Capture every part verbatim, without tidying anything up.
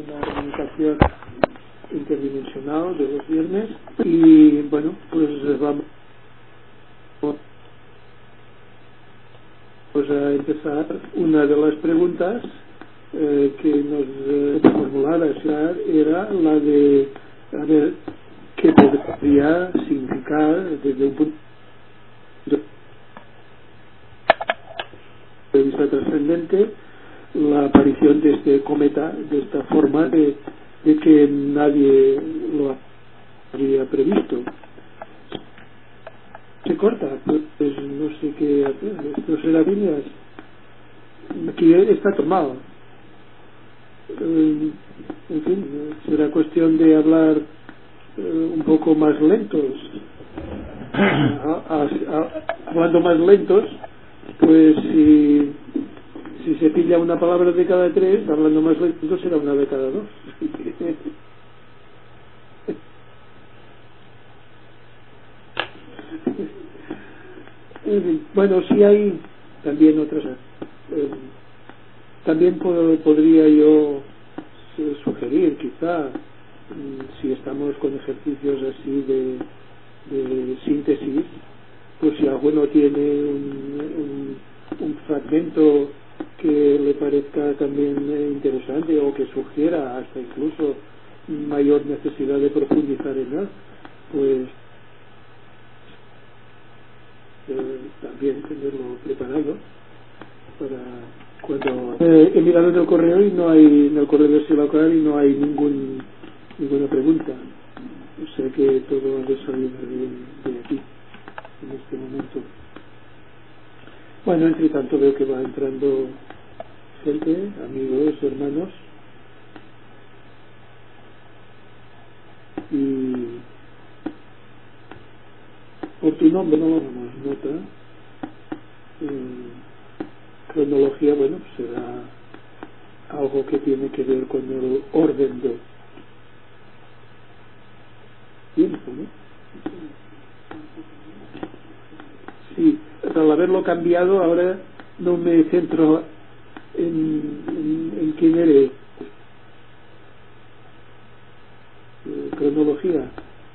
una comunicación interdimensional de los viernes y bueno, pues vamos pues a empezar. Una de las preguntas eh, que nos eh, formulara era la de a ver qué podría significar desde un punto de vista trascendente la aparición de este cometa de esta forma de, de que nadie lo había previsto. Se corta, pues no sé qué hacer. Esto será líneas. Aquí está tomado. Eh, en fin, será cuestión de hablar eh, un poco más lentos. A, a, a, hablando más lentos, pues si, si se pilla una palabra de cada tres, hablando más lento será una de cada dos. Bueno, sí hay también otras. Eh, también po- podría yo eh, sugerir, quizá, mm, si estamos con ejercicios así de, de síntesis, pues si alguno tiene un, un, un fragmento que le parezca también eh, interesante o que sugiera hasta incluso mayor necesidad de profundizar en él, pues Eh, también tenerlo preparado para cuando eh, he mirado en el correo y no hay en el correo de Silacar y no hay ningún ninguna pregunta, o sea que todo ha de salir de, de aquí en este momento. Bueno, entre tanto veo que va entrando gente, amigos, hermanos, y por tu nombre no damos nota. eh, Cronología, bueno, será algo que tiene que ver con el orden del tiempo, ¿no? Sí, al haberlo cambiado ahora no me centro en, en, en quién eres. Eh, cronología.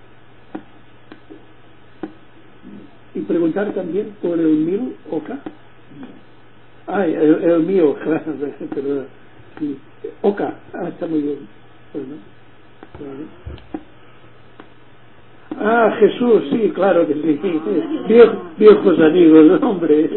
Y preguntar también por el mil Oka. Ah, el, el mío, claro, perdón. Sí. Oka, ah, está muy bien. Bueno, vale. Ah, Jesús, sí, claro que sí. Viejos, viejos amigos, hombre.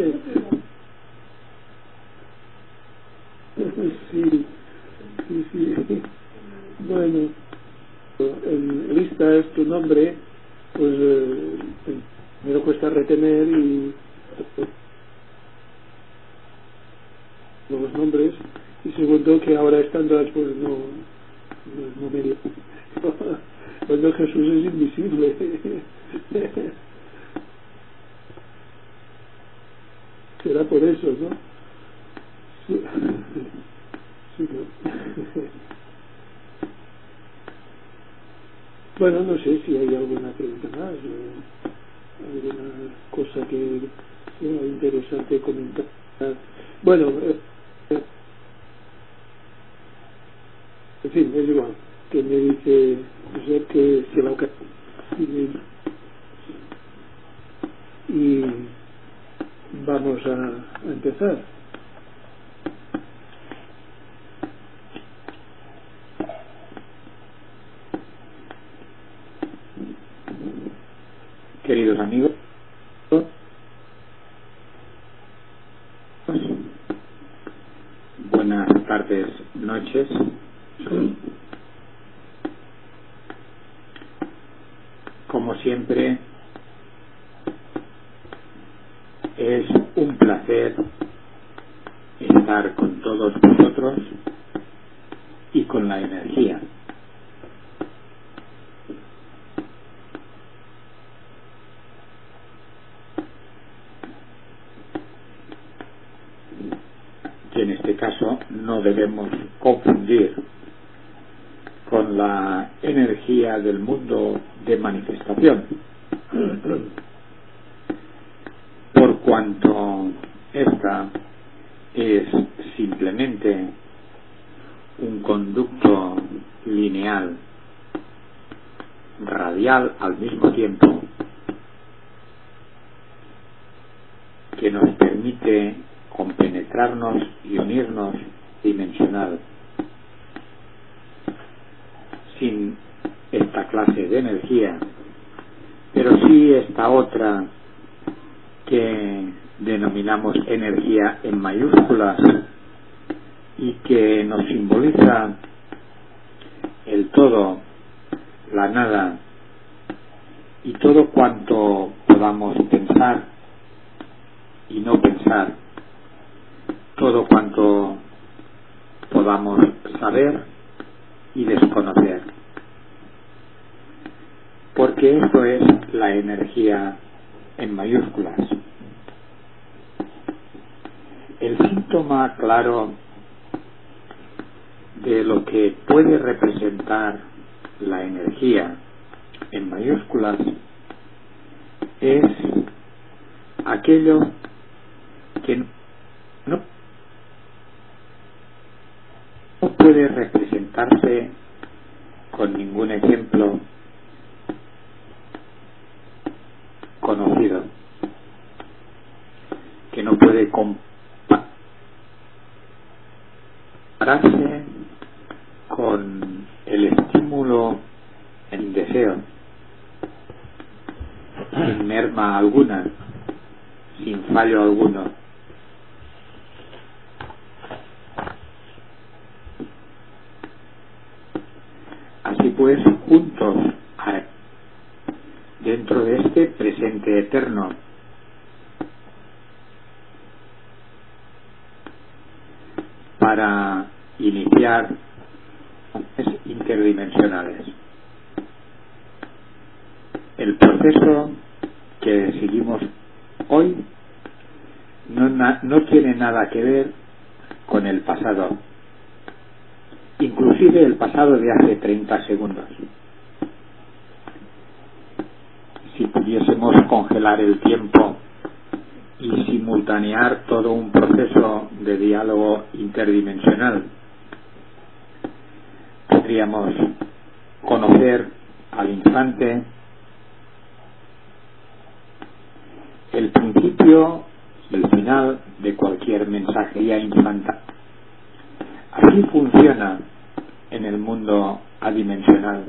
Sí, sí, sí. Bueno, en lista es tu nombre, pues eh, primero cuesta retener y los nombres, y segundo que ahora estando pues no no, no me cuando Jesús es invisible. Será por eso, ¿no? Sí, sí, ¿no? Bueno, no sé si hay alguna pregunta más o alguna cosa que sea interesante comentar. Bueno, eh, en fin, es igual que me dice José que se va a caer y, y vamos a, a empezar. Queridos amigos, buenas tardes, noches. Como siempre, es un placer estar con todos vosotros y con la energía. Y en este caso no debemos confundir con la energía del mundo de manifestación, por cuanto esta es simplemente un conducto lineal, radial al mismo tiempo, que nos permite compenetrarnos y unirnos dimensional. Sin esta clase de energía, pero sí esta otra que denominamos energía en mayúsculas y que nos simboliza el todo, la nada y todo cuanto podamos pensar y no pensar, todo cuanto podamos saber y desconocer, porque esto es la energía en mayúsculas. El síntoma claro de lo que puede representar la energía en mayúsculas es aquello que no, no puede representarse con ningún ejemplo conocido, que no puede compararse con el estímulo en deseo, sin merma alguna, sin fallo alguno. Así pues, juntos dentro de este presente eterno, para iniciar interdimensionales. El proceso que seguimos hoy no, na, no tiene nada que ver con el pasado, inclusive el pasado de hace treinta segundos. Si pudiésemos congelar el tiempo y simultanear todo un proceso de diálogo interdimensional, podríamos conocer al instante el principio y el final de cualquier mensajería instantánea. Así funciona en el mundo adimensional.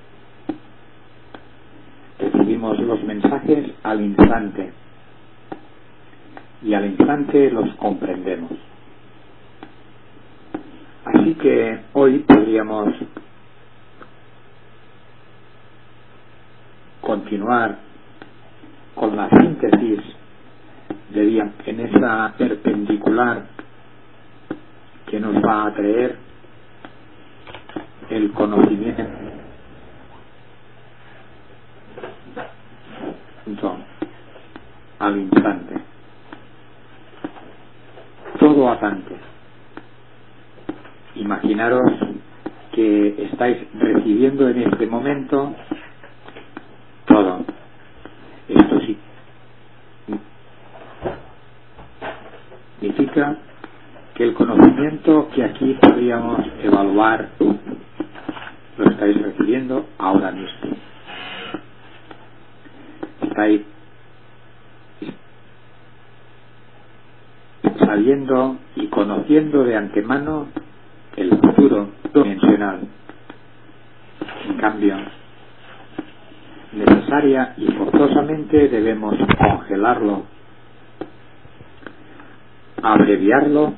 Recibimos los mensajes al instante y al instante los comprendemos. Así que hoy podríamos continuar con la síntesis de día en esa perpendicular que nos va a traer el conocimiento al instante, todo atante. Imaginaros que estáis recibiendo en este momento todo. Esto sí significa que el conocimiento que aquí podríamos evaluar lo estáis recibiendo ahora mismo. Estáis sabiendo y conociendo de antemano el futuro dimensional. En cambio, necesaria y forzosamente debemos congelarlo, abreviarlo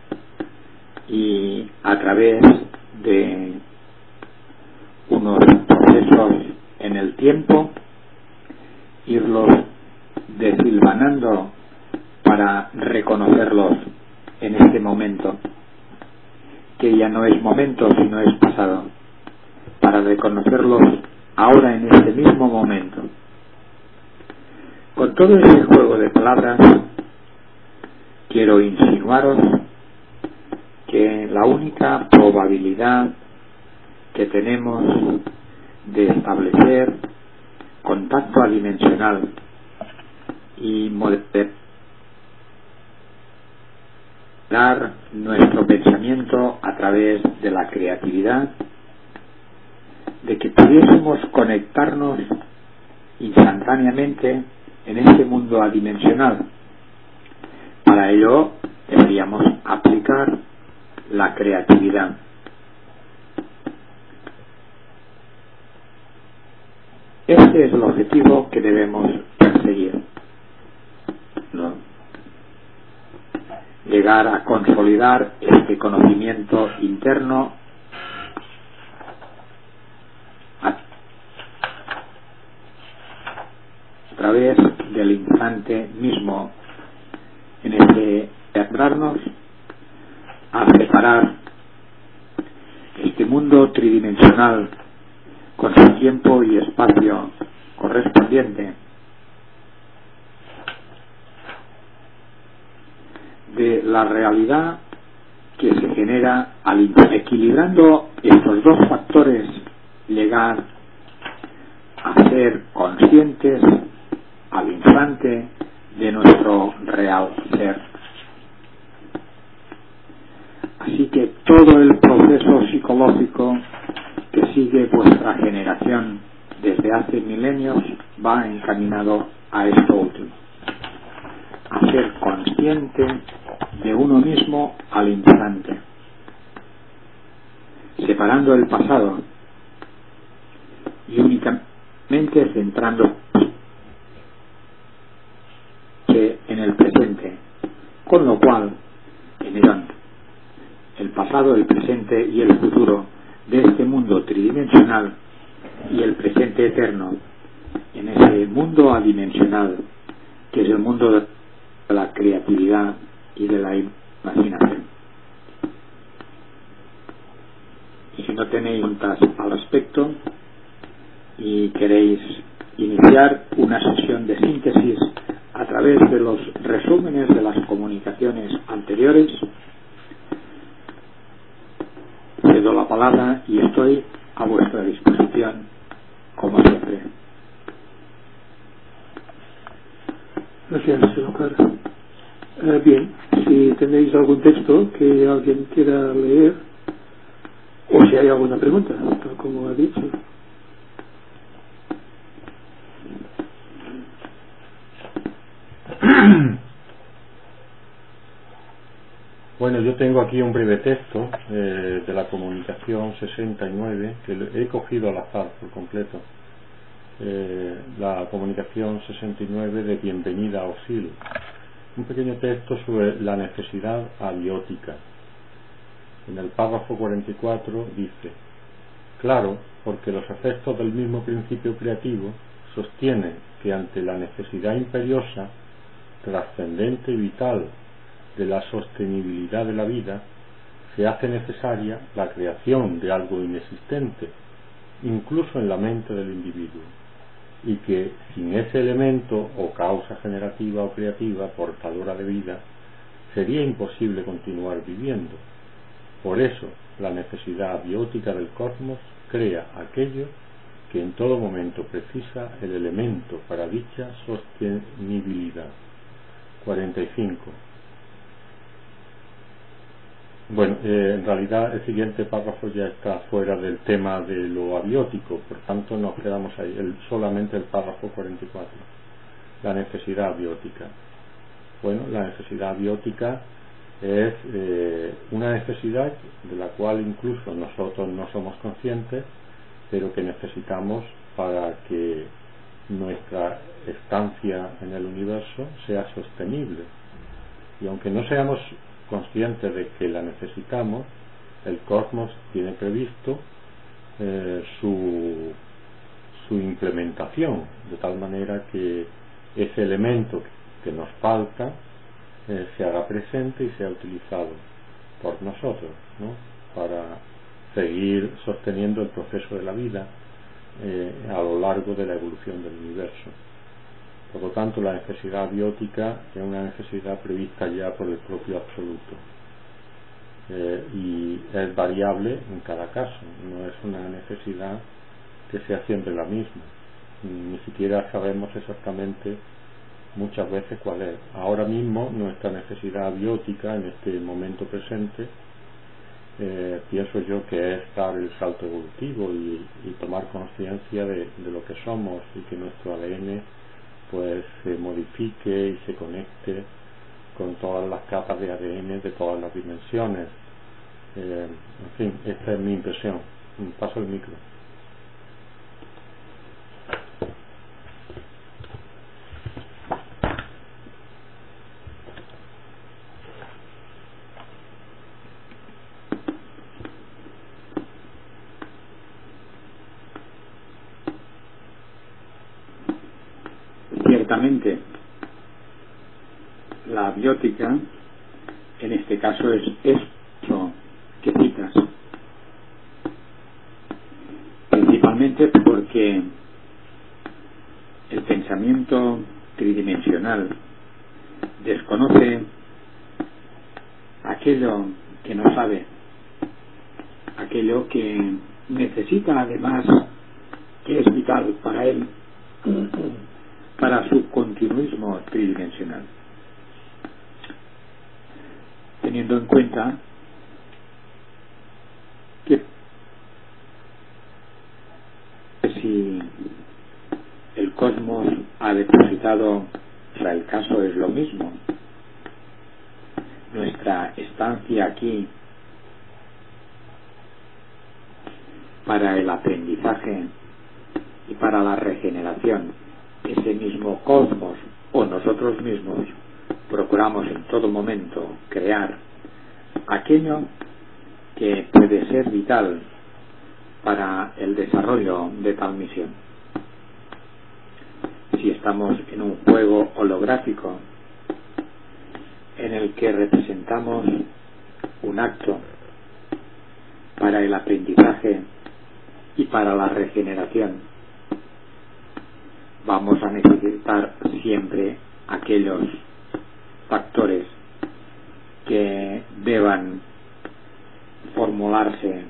y a través de unos procesos en el tiempo irlos desilvanando para reconocerlos en este momento, que ya no es momento sino es pasado, para reconocerlos ahora en este mismo momento. Con todo ese juego de palabras quiero insinuaros que la única probabilidad que tenemos de establecer contacto adimensional y moderar nuestro pensamiento a través de la creatividad de que pudiésemos conectarnos instantáneamente en este mundo adimensional. Para ello deberíamos aplicar la creatividad. Este es el objetivo que debemos perseguir, ¿no? Llegar a consolidar este conocimiento interno a través del instante mismo, en el que centrarnos a separar este mundo tridimensional con su tiempo y espacio correspondiente de la realidad que se genera al equilibrando estos dos factores, llegar a ser conscientes al instante de nuestro real ser. Así que todo el proceso psicológico que sigue vuestra generación desde hace milenios va encaminado a esto último, a ser consciente de uno mismo al instante, separando el pasado y únicamente centrándose en el presente, con lo cual en el, el pasado, el presente y el futuro de este mundo tridimensional y el presente eterno en ese mundo adimensional que es el mundo de la creatividad y de la imaginación. Y si no tenéis preguntas al respecto y queréis iniciar una sesión de síntesis a través de los resúmenes de las comunicaciones anteriores, cedo la palabra y estoy a vuestra disposición como siempre. Gracias, Oscar. Eh, bien, si tenéis algún texto que alguien quiera leer o si hay alguna pregunta, tal como ha dicho. Bueno, yo tengo aquí un breve texto eh, de la comunicación sesenta y nueve que he cogido al azar por completo. Eh, la comunicación sesenta y nueve de Bienvenida a Osil. Un pequeño texto sobre la necesidad abiótica. En el párrafo cuarenta y cuatro dice: claro, porque los efectos del mismo principio creativo sostienen que ante la necesidad imperiosa, trascendente y vital de la sostenibilidad de la vida, se hace necesaria la creación de algo inexistente, incluso en la mente del individuo, y que sin ese elemento o causa generativa o creativa portadora de vida, sería imposible continuar viviendo. Por eso, la necesidad abiótica del cosmos crea aquello que en todo momento precisa el elemento para dicha sostenibilidad. cuarenta y cinco. Bueno, eh, en realidad el siguiente párrafo ya está fuera del tema de lo abiótico, por tanto nos quedamos ahí, el, solamente el párrafo cuarenta y cuatro. La necesidad abiótica. Bueno, la necesidad abiótica es eh, una necesidad de la cual incluso nosotros no somos conscientes, pero que necesitamos para que nuestra estancia en el universo sea sostenible. Y aunque no seamos conscientes de que la necesitamos, el cosmos tiene previsto eh, su, su implementación, de tal manera que ese elemento que nos falta eh, se haga presente y sea utilizado por nosotros, ¿no?, para seguir sosteniendo el proceso de la vida eh, a lo largo de la evolución del universo. Por lo tanto, la necesidad abiótica es una necesidad prevista ya por el propio absoluto eh, y es variable en cada caso, no es una necesidad que sea siempre la misma, ni siquiera sabemos exactamente muchas veces cuál es. Ahora mismo nuestra necesidad abiótica en este momento presente eh, pienso yo que es dar el salto evolutivo y, y tomar conciencia de, de lo que somos y que nuestro A D N pues se modifique y se conecte con todas las capas de A D N de todas las dimensiones. Eh, en fin, esta es mi impresión. Paso el micro. Ciertamente, la abiótica, en este caso, es esto que citas, principalmente porque el pensamiento tridimensional desconoce aquello que no sabe, aquello que necesita, además, que es vital para él, para su continuismo tridimensional, teniendo en cuenta que si el cosmos ha depositado, o sea, el caso es lo mismo, nuestra estancia aquí para el aprendizaje y para la regeneración, ese mismo cosmos o nosotros mismos procuramos en todo momento crear aquello que puede ser vital para el desarrollo de tal misión. Si estamos en un juego holográfico en el que representamos un acto para el aprendizaje y para la regeneración, vamos a necesitar siempre aquellos factores que deban formularse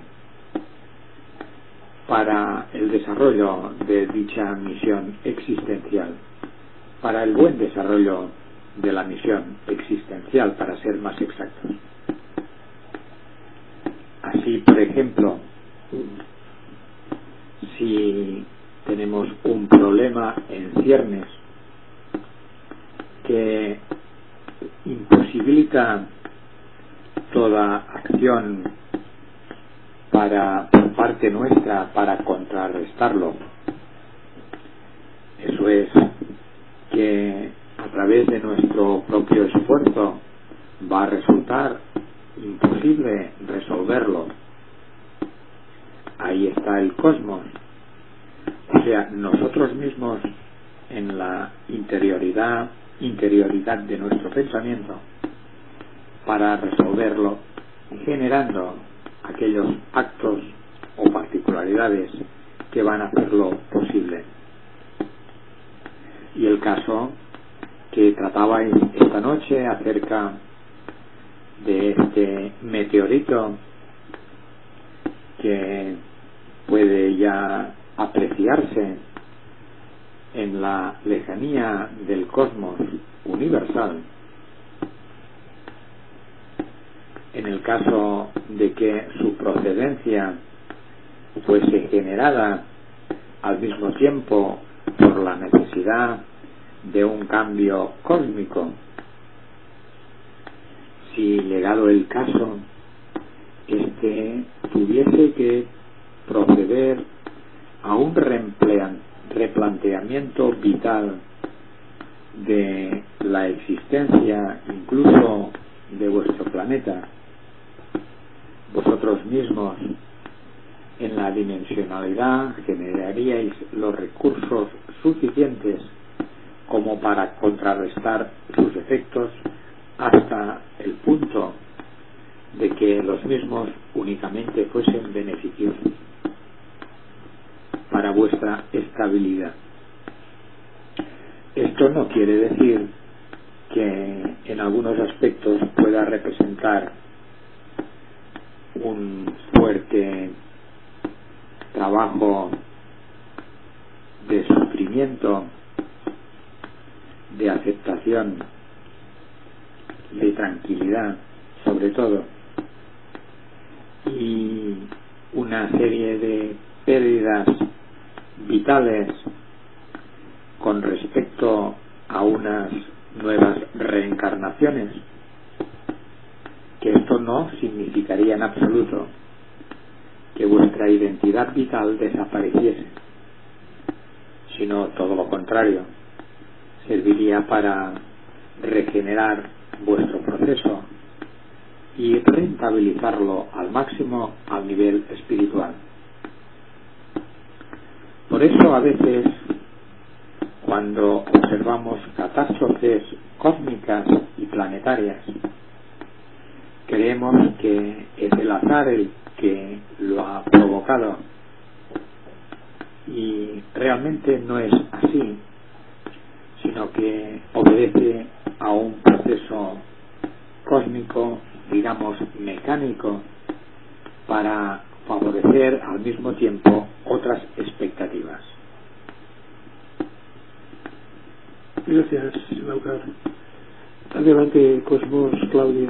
para el desarrollo de dicha misión existencial, para el buen desarrollo de la misión existencial, para ser más exactos. Así, por ejemplo, si tenemos un problema en ciernes que imposibilita toda acción para, por parte nuestra, para contrarrestarlo. Eso es, que a través de nuestro propio esfuerzo va a resultar imposible resolverlo. Ahí está el cosmos. O sea, nosotros mismos, en la interioridad, interioridad de nuestro pensamiento, para resolverlo, generando aquellos actos o particularidades que van a hacerlo posible. Y el caso que tratabais esta noche acerca de este meteorito que puede ya apreciarse en la lejanía del cosmos universal, en el caso de que su procedencia fuese generada al mismo tiempo por la necesidad de un cambio cósmico, si llegado el caso este tuviese que proceder a un replanteamiento vital de la existencia incluso de vuestro planeta, vosotros mismos en la dimensionalidad generaríais los recursos suficientes como para contrarrestar sus efectos hasta el punto de que los mismos únicamente fuesen beneficiosos para vuestra estabilidad. Esto no quiere decir que en algunos aspectos pueda representar un fuerte trabajo de sufrimiento, de aceptación, de tranquilidad, sobre todo, y una serie de pérdidas vitales con respecto a unas nuevas reencarnaciones, que esto no significaría en absoluto que vuestra identidad vital desapareciese, sino todo lo contrario, serviría para regenerar vuestro proceso y rentabilizarlo al máximo al nivel espiritual. Por eso a veces, cuando observamos catástrofes cósmicas y planetarias, creemos que es el azar el que lo ha provocado, y realmente no es así, sino que obedece a un proceso cósmico, digamos mecánico, para favorecer al mismo tiempo otras expectativas. Gracias, Laucar. Adelante, Cosmos, Claudia.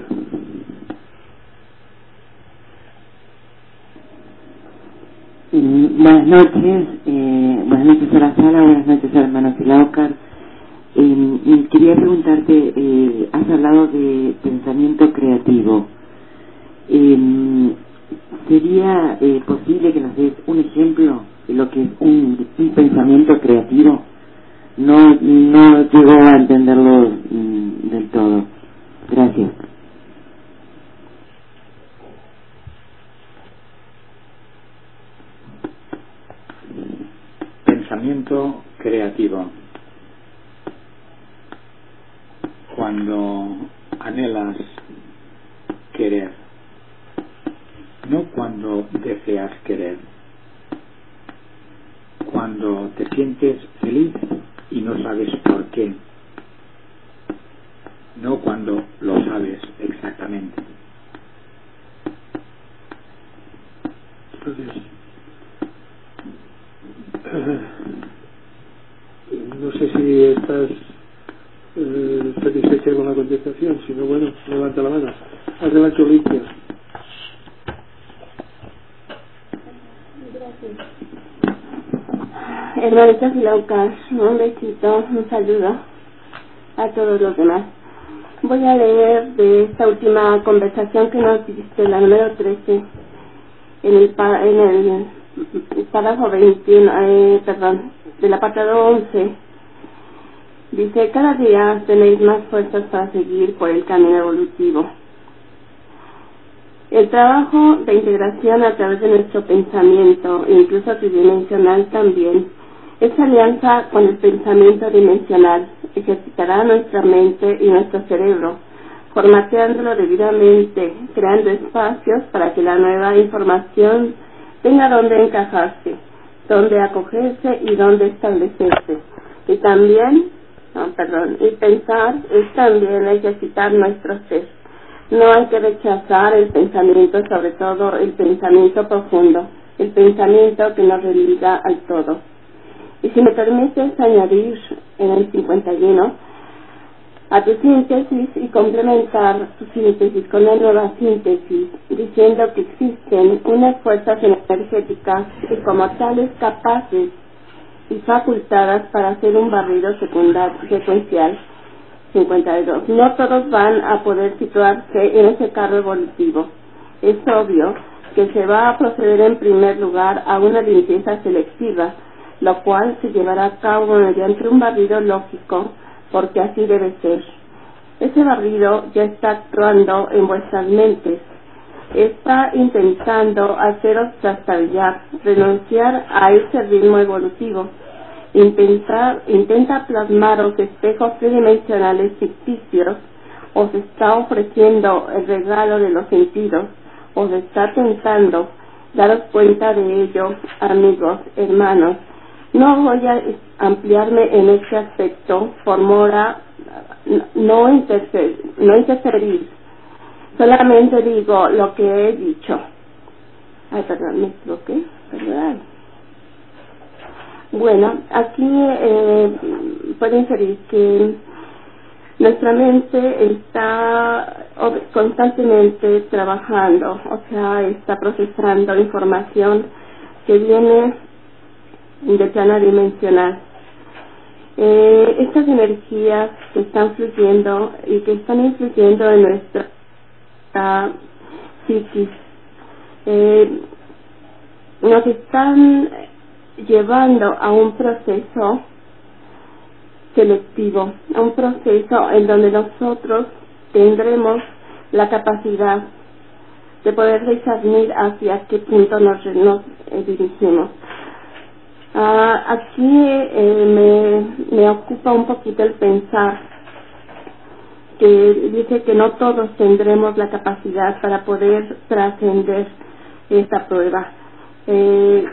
Buenas noches, eh, buenas noches a la sala, buenas noches hermanos Laucar. Eh, quería preguntarte, eh, has hablado de pensamiento creativo. Eh, ¿Sería eh, posible que nos des un ejemplo de lo que es un, un pensamiento creativo? No, no llegó a entenderlo mm, del todo. Gracias. Pensamiento creativo. Cuando anhelas querer, no cuando deseas querer. Cuando te sientes feliz y no sabes por qué. No cuando lo sabes exactamente. Entonces, no sé si estás eh, satisfecha con la contestación, si no, bueno, levanta la mano. Adelante, Olimpia. Hermanitas Laucar, un besito, un saludo a todos los demás. Voy a leer de esta última conversación que nos diste, la número trece, en el, en el, el párrafo veintiuno, eh, perdón, del apartado once. Dice: cada día tenéis más fuerzas para seguir por el camino evolutivo. El trabajo de integración a través de nuestro pensamiento, incluso tridimensional también, esa alianza con el pensamiento dimensional ejercitará nuestra mente y nuestro cerebro, formateándolo debidamente, creando espacios para que la nueva información tenga donde encajarse, donde acogerse y donde establecerse. Y también, no, perdón, y pensar es también ejercitar nuestro ser. No hay que rechazar el pensamiento, sobre todo el pensamiento profundo, el pensamiento que nos religa al todo. Y si me permites añadir en el cincuenta y uno a tu síntesis y complementar tu síntesis con una nueva síntesis, diciendo que existen unas fuerzas energéticas y como tales capaces y facultadas para hacer un barrido secundario secuencial. cincuenta y dos. No todos van a poder situarse en ese carro evolutivo. Es obvio que se va a proceder en primer lugar a una limpieza selectiva, lo cual se llevará a cabo mediante un barrido lógico, porque así debe ser. Ese barrido ya está actuando en vuestras mentes. Está intentando haceros trastabillar, renunciar a ese ritmo evolutivo. Intentar, intenta plasmaros espejos tridimensionales ficticios, os está ofreciendo el regalo de los sentidos, os está tentando. Daros cuenta de ello, amigos, hermanos. No voy a ampliarme en este aspecto por mora no, interfer, no interferir. Solamente digo lo que he dicho. Ay, perdón, me equivoqué. Perdón. Bueno, aquí eh, puedo inferir que nuestra mente está constantemente trabajando, o sea, está procesando información que viene del plano dimensional. Eh, estas energías que están fluyendo y que están influyendo en nuestra uh, psiquis eh, nos están llevando a un proceso selectivo, a un proceso en donde nosotros tendremos la capacidad de poder discernir hacia qué punto nos, nos eh, dirigimos. Uh, aquí eh, me, me ocupa un poquito el pensar que dice que no todos tendremos la capacidad para poder trascender esta prueba. Eh,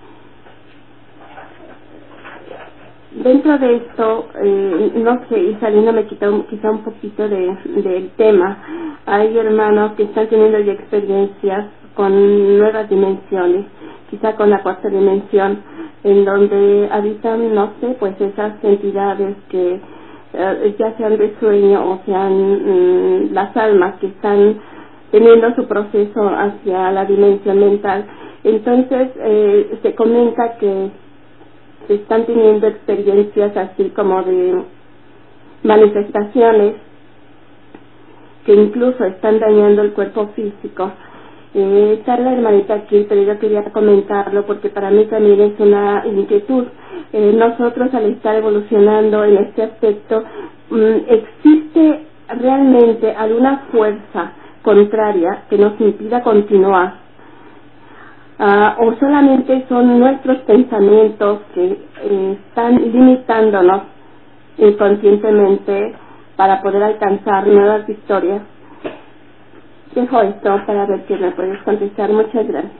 dentro de esto, eh, no sé, y saliéndome quizá un, quizá un poquito de, del tema, hay hermanos que están teniendo ya experiencias con nuevas dimensiones, quizá con la cuarta dimensión, en donde habitan, no sé, pues esas entidades que eh, ya sean de sueño o sean mm, las almas que están teniendo su proceso hacia la dimensión mental. Entonces eh, se comenta que se están teniendo experiencias así como de manifestaciones que incluso están dañando el cuerpo físico. Eh, está la hermanita aquí, pero yo quería comentarlo porque para mí también es una inquietud. Eh, nosotros al estar evolucionando en este aspecto, mmm, ¿existe realmente alguna fuerza contraria que nos impida continuar? Uh, ¿O solamente son nuestros pensamientos que eh, están limitándonos inconscientemente para poder alcanzar nuevas victorias? Dejo esto para ver si me puedes contestar. Muchas gracias.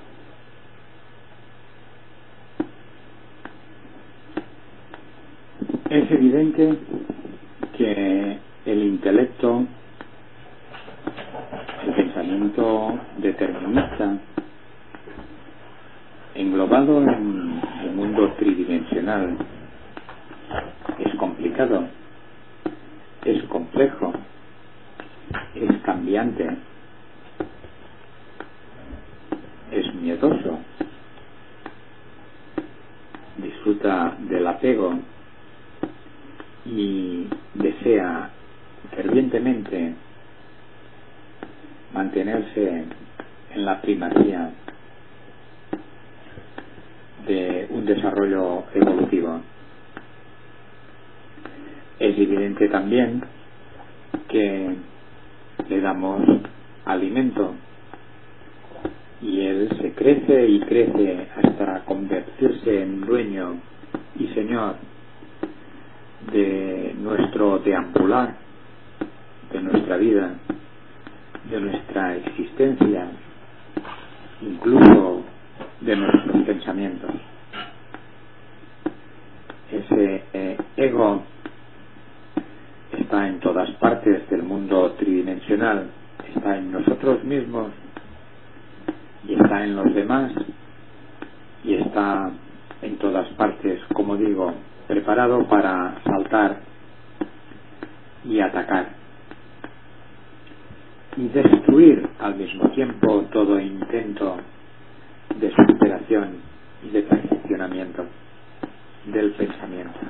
Es evidente que el intelecto, el pensamiento determinista, englobado en el mundo tridimensional, es complicado, es complejo, es cambiante, es miedoso, disfruta del apego y desea fervientemente mantenerse en la primacía de un desarrollo evolutivo. Es evidente también que le damos alimento y él se crece y crece hasta convertirse en dueño y señor de nuestro deambular, de nuestra vida, de nuestra existencia, incluso de nuestros pensamientos. Ese eh, ego está en todas partes del mundo tridimensional, está en nosotros mismos y está en los demás y está en todas partes, como digo, preparado para saltar y atacar y destruir al mismo tiempo todo intento de superación y de perfeccionamiento del pensamiento.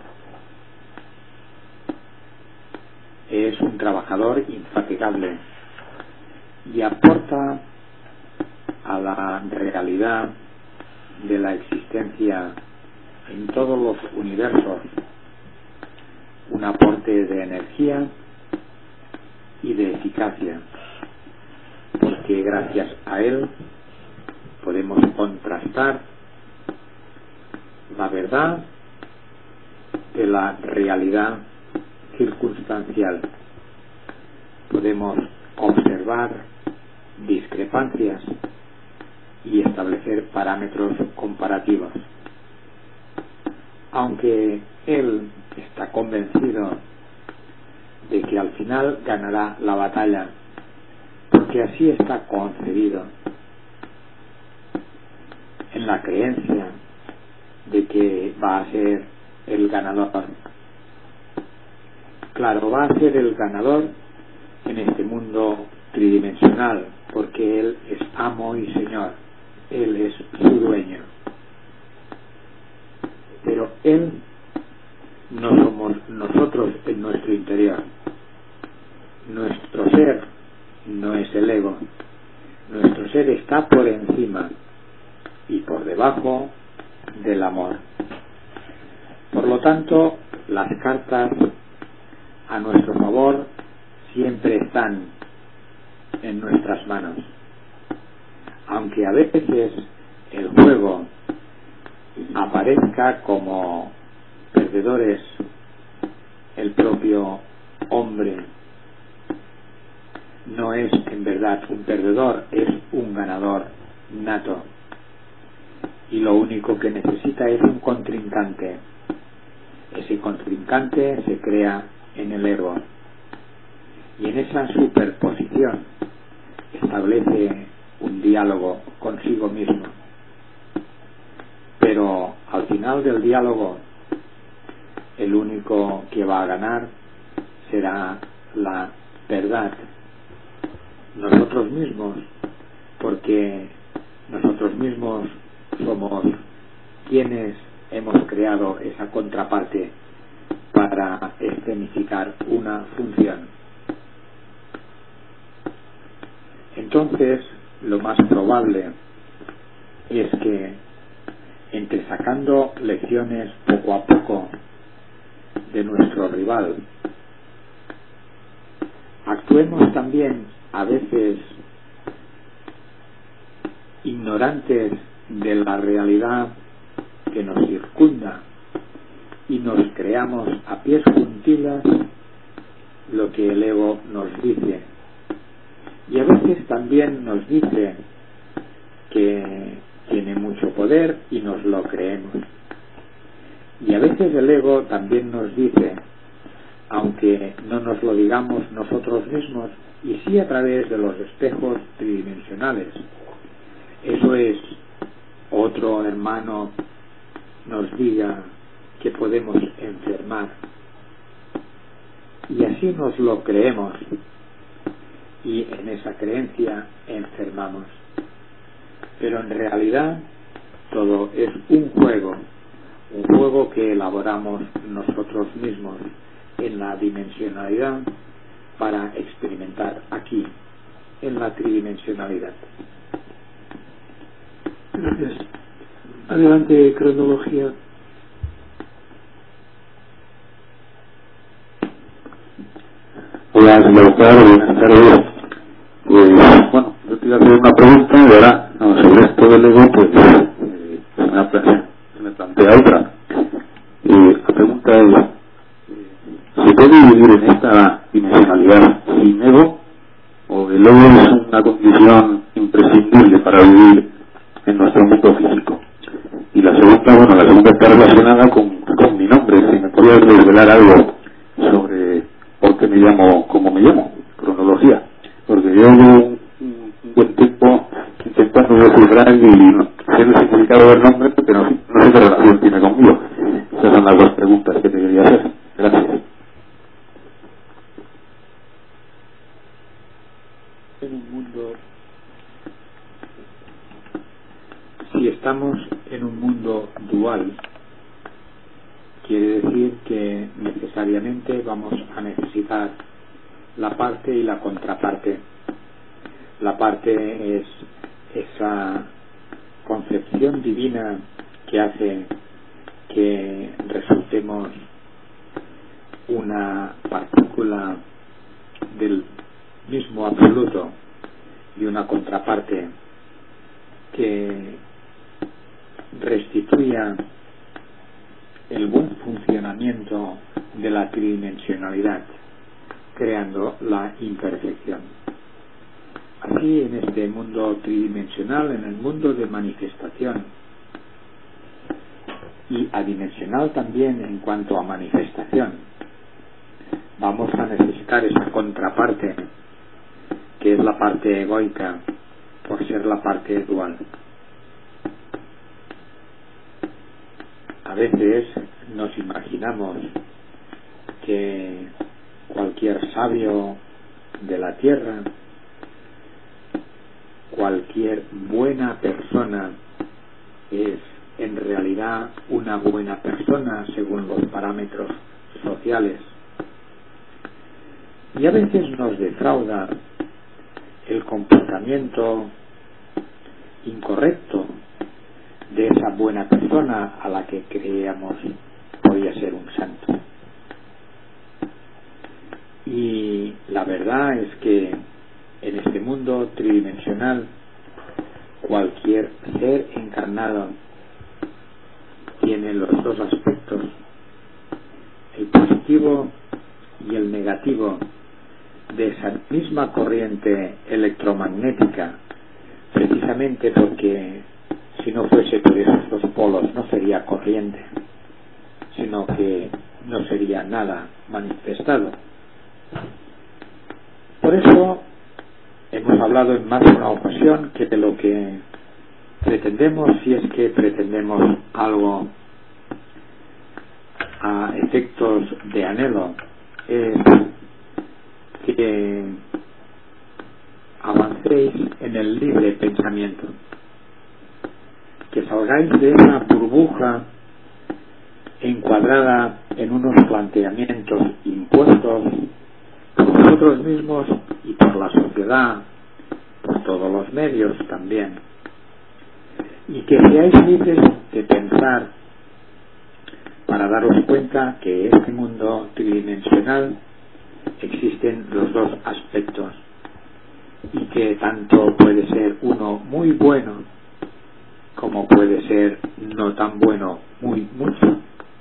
Es un trabajador infatigable y aporta a la realidad de la existencia en todos los universos un aporte de energía y de eficacia, porque gracias a él podemos contrastar la verdad de la realidad circunstancial. Podemos observar discrepancias y establecer parámetros comparativos. Aunque él está convencido de que al final ganará la batalla, porque así está concebido, en la creencia de que va a ser el ganador. claro, va a ser el ganador en este mundo tridimensional, porque Él es amo y Señor, Él es su dueño. Pero Él no somos nosotros en nuestro interior. Nuestro ser no es el ego. Nuestro ser está por encima y por debajo del amor. Por lo tanto, las cartas a nuestro favor siempre están en nuestras manos. Aunque a veces el juego aparezca como perdedores, el propio hombre no es en verdad un perdedor, es un ganador nato, y lo único que necesita es un contrincante. Ese contrincante se crea en el ego, y en esa superposición establece un diálogo consigo mismo. Pero al final del diálogo, el único que va a ganar será la verdad, nosotros mismos, porque nosotros mismos somos quienes hemos creado esa contraparte para escenificar una función. Entonces, lo más probable es que, entre sacando lecciones poco a poco de nuestro rival, actuemos también a veces ignorantes de la realidad que nos circunda y nos creamos a pies juntillas lo que el ego nos dice, y a veces también nos dice que tiene mucho poder y nos lo creemos, y a veces el ego también nos dice, aunque no nos lo digamos nosotros mismos, y sí a través de los espejos tridimensionales. Eso es, otro hermano nos diga que podemos enfermar, y así nos lo creemos, y en esa creencia enfermamos. Pero en realidad todo es un juego, un juego que elaboramos nosotros mismos en la dimensionalidad para experimentar aquí, en la tridimensionalidad. Gracias. Adelante, cronología. Hola, señor Oscar, buenas tardes. Pues, bueno, yo te iba a hacer una pregunta y ahora, no, sobre esto del ego, pues, eh, se, me ha, se me plantea otra. Eh, la pregunta es, ¿se puede vivir en esta dimensionalidad sin ego? ¿O el ego es una condición imprescindible para vivir en nuestro mundo físico? Y la segunda, bueno, la segunda está relacionada con, con mi nombre. Si me podías desvelar algo sobre por qué me llamo como me llamo, cronología. Porque yo llevo un, un buen tiempo intentando descifrar y no sé el significado del nombre, pero no, no sé qué relación tiene conmigo. Esas son las dos preguntas que te quería hacer. Gracias. En un mundo, si estamos en un mundo dual, quiere decir que necesariamente vamos a necesitar la parte y la contraparte. La parte es esa concepción divina que hace que resultemos una partícula del mismo absoluto, y una contraparte que restituya el buen funcionamiento de la tridimensionalidad, creando la imperfección. Así, en este mundo tridimensional, en el mundo de manifestación, y adimensional también en cuanto a manifestación, vamos a necesitar esa contraparte, que es la parte egoica, por ser la parte dual. A veces nos imaginamos que cualquier sabio de la tierra, cualquier buena persona es en realidad una buena persona según los parámetros sociales. Y a veces nos defrauda el comportamiento incorrecto de esa buena persona a la que creíamos podía ser un santo. Y la verdad es que en este mundo tridimensional cualquier ser encarnado tiene los dos aspectos, el positivo y el negativo de esa misma corriente electromagnética, precisamente porque si no fuese por esos dos polos no sería corriente, sino que no sería nada manifestado. Por eso hemos hablado en más de una ocasión que de lo que pretendemos, si es que pretendemos algo a efectos de anhelo, es que avancéis en el libre pensamiento, que salgáis de esa burbuja encuadrada en unos planteamientos impuestos por vosotros mismos y por la sociedad, por todos los medios también, y que seáis libres de pensar para daros cuenta que en este mundo tridimensional existen los dos aspectos y que tanto puede ser uno muy bueno como puede ser no tan bueno muy mucho.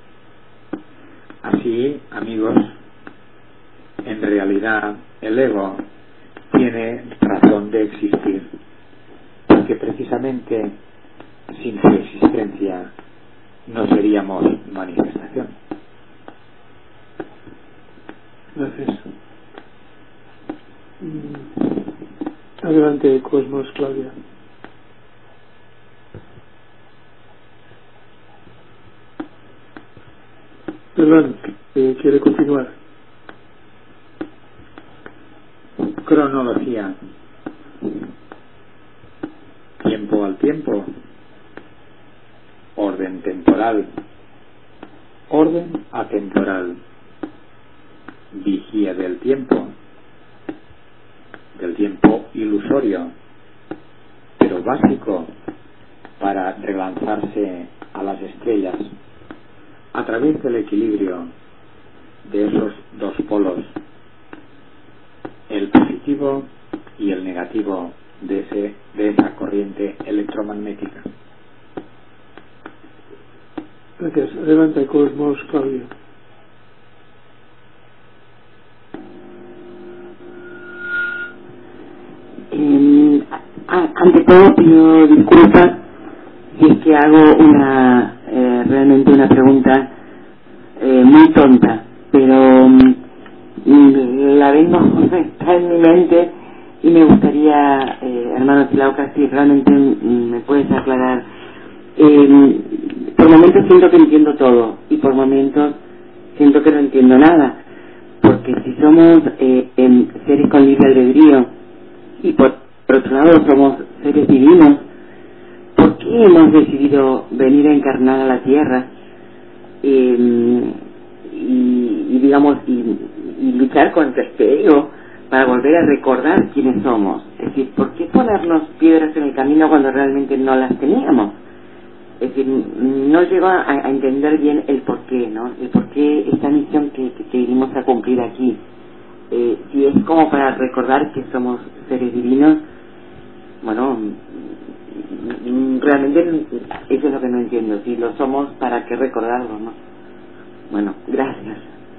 Así, amigos, en realidad el ego tiene razón de existir, porque precisamente sin su existencia no seríamos manifestación. Gracias. Adelante, Cosmos, Claudia. Perdón, eh, ¿quiere continuar? Cronología. Tiempo al tiempo. Orden temporal. Orden atemporal. Vigía del tiempo. Del tiempo ilusorio, pero básico para relanzarse a las estrellas a través del equilibrio de esos dos polos, el positivo y el negativo de, ese, de esa corriente electromagnética. Gracias. Adelante, Cosmos, Claudia. Eh, a, ante todo pido disculpas si es que hago una eh, realmente una pregunta eh, muy tonta, pero mm, la vengo está en mi mente y me gustaría, eh, hermano Tilauca, si realmente mm, me puedes aclarar. Eh, por momentos siento que entiendo todo y por momentos siento que no entiendo nada, porque si somos eh, eh, seres con libre albedrío y por, por otro lado somos seres divinos, ¿por qué hemos decidido venir a encarnar a la tierra eh, y, y digamos y, y luchar contra este ego para volver a recordar quiénes somos? Es decir, ¿por qué ponernos piedras en el camino cuando realmente no las teníamos? Es decir, no llego a, a entender bien el por qué, ¿no? El por qué esta misión que, que, que vinimos a cumplir aquí. Eh, si es como para recordar que somos seres divinos, bueno, realmente eso es lo que no entiendo. Si lo somos, ¿para qué recordarlo, no? Bueno, gracias.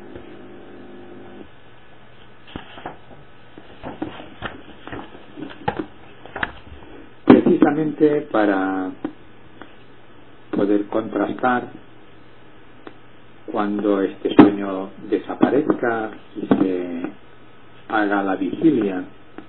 Precisamente para poder contrastar cuando este sueño desaparezca y se haga la vigilia,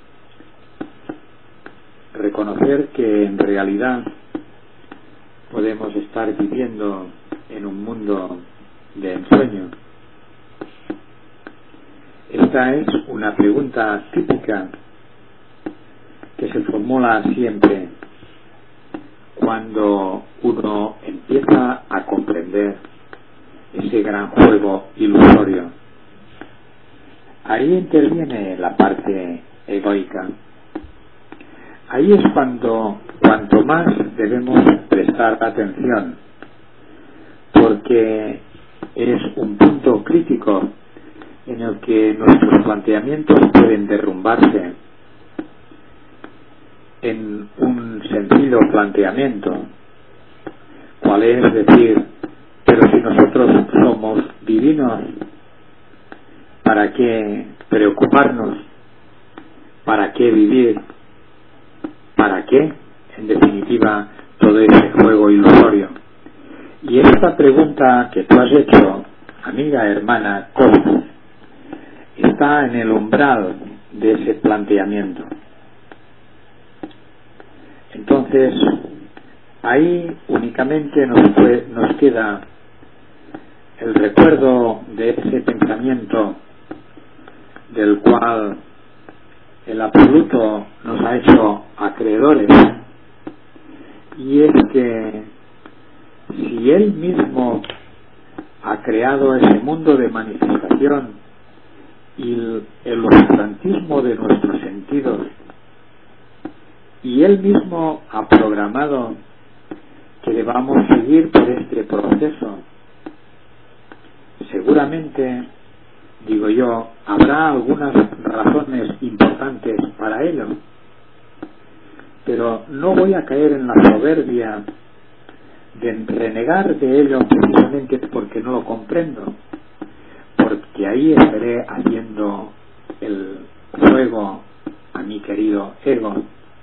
reconocer que en realidad podemos estar viviendo en un mundo de ensueño Esta es una pregunta típica que se formula siempre cuando uno empieza a comprender ese gran juego ilusorio. Ahí interviene la parte egoica. Ahí es cuando cuanto más debemos prestar atención, porque es un punto crítico en el que nuestros planteamientos pueden derrumbarse en un sencillo planteamiento, cual es decir, pero si nosotros somos divinos, ¿para qué preocuparnos? ¿Para qué vivir? ¿Para qué, en definitiva, todo ese juego ilusorio? Y esta pregunta que tú has hecho, amiga, hermana, Cosmos, está en el umbral de ese planteamiento. Entonces, ahí únicamente nos, fue, nos queda el recuerdo de ese pensamiento del cual el absoluto nos ha hecho acreedores, y es que si él mismo ha creado ese mundo de manifestación y el, el obscurantismo de nuestros sentidos, y él mismo ha programado que debamos seguir por este proceso, seguramente, digo yo, habrá algunas razones importantes para ello, pero no voy a caer en la soberbia de renegar de ello precisamente porque no lo comprendo, porque ahí estaré haciendo el juego a mi querido ego.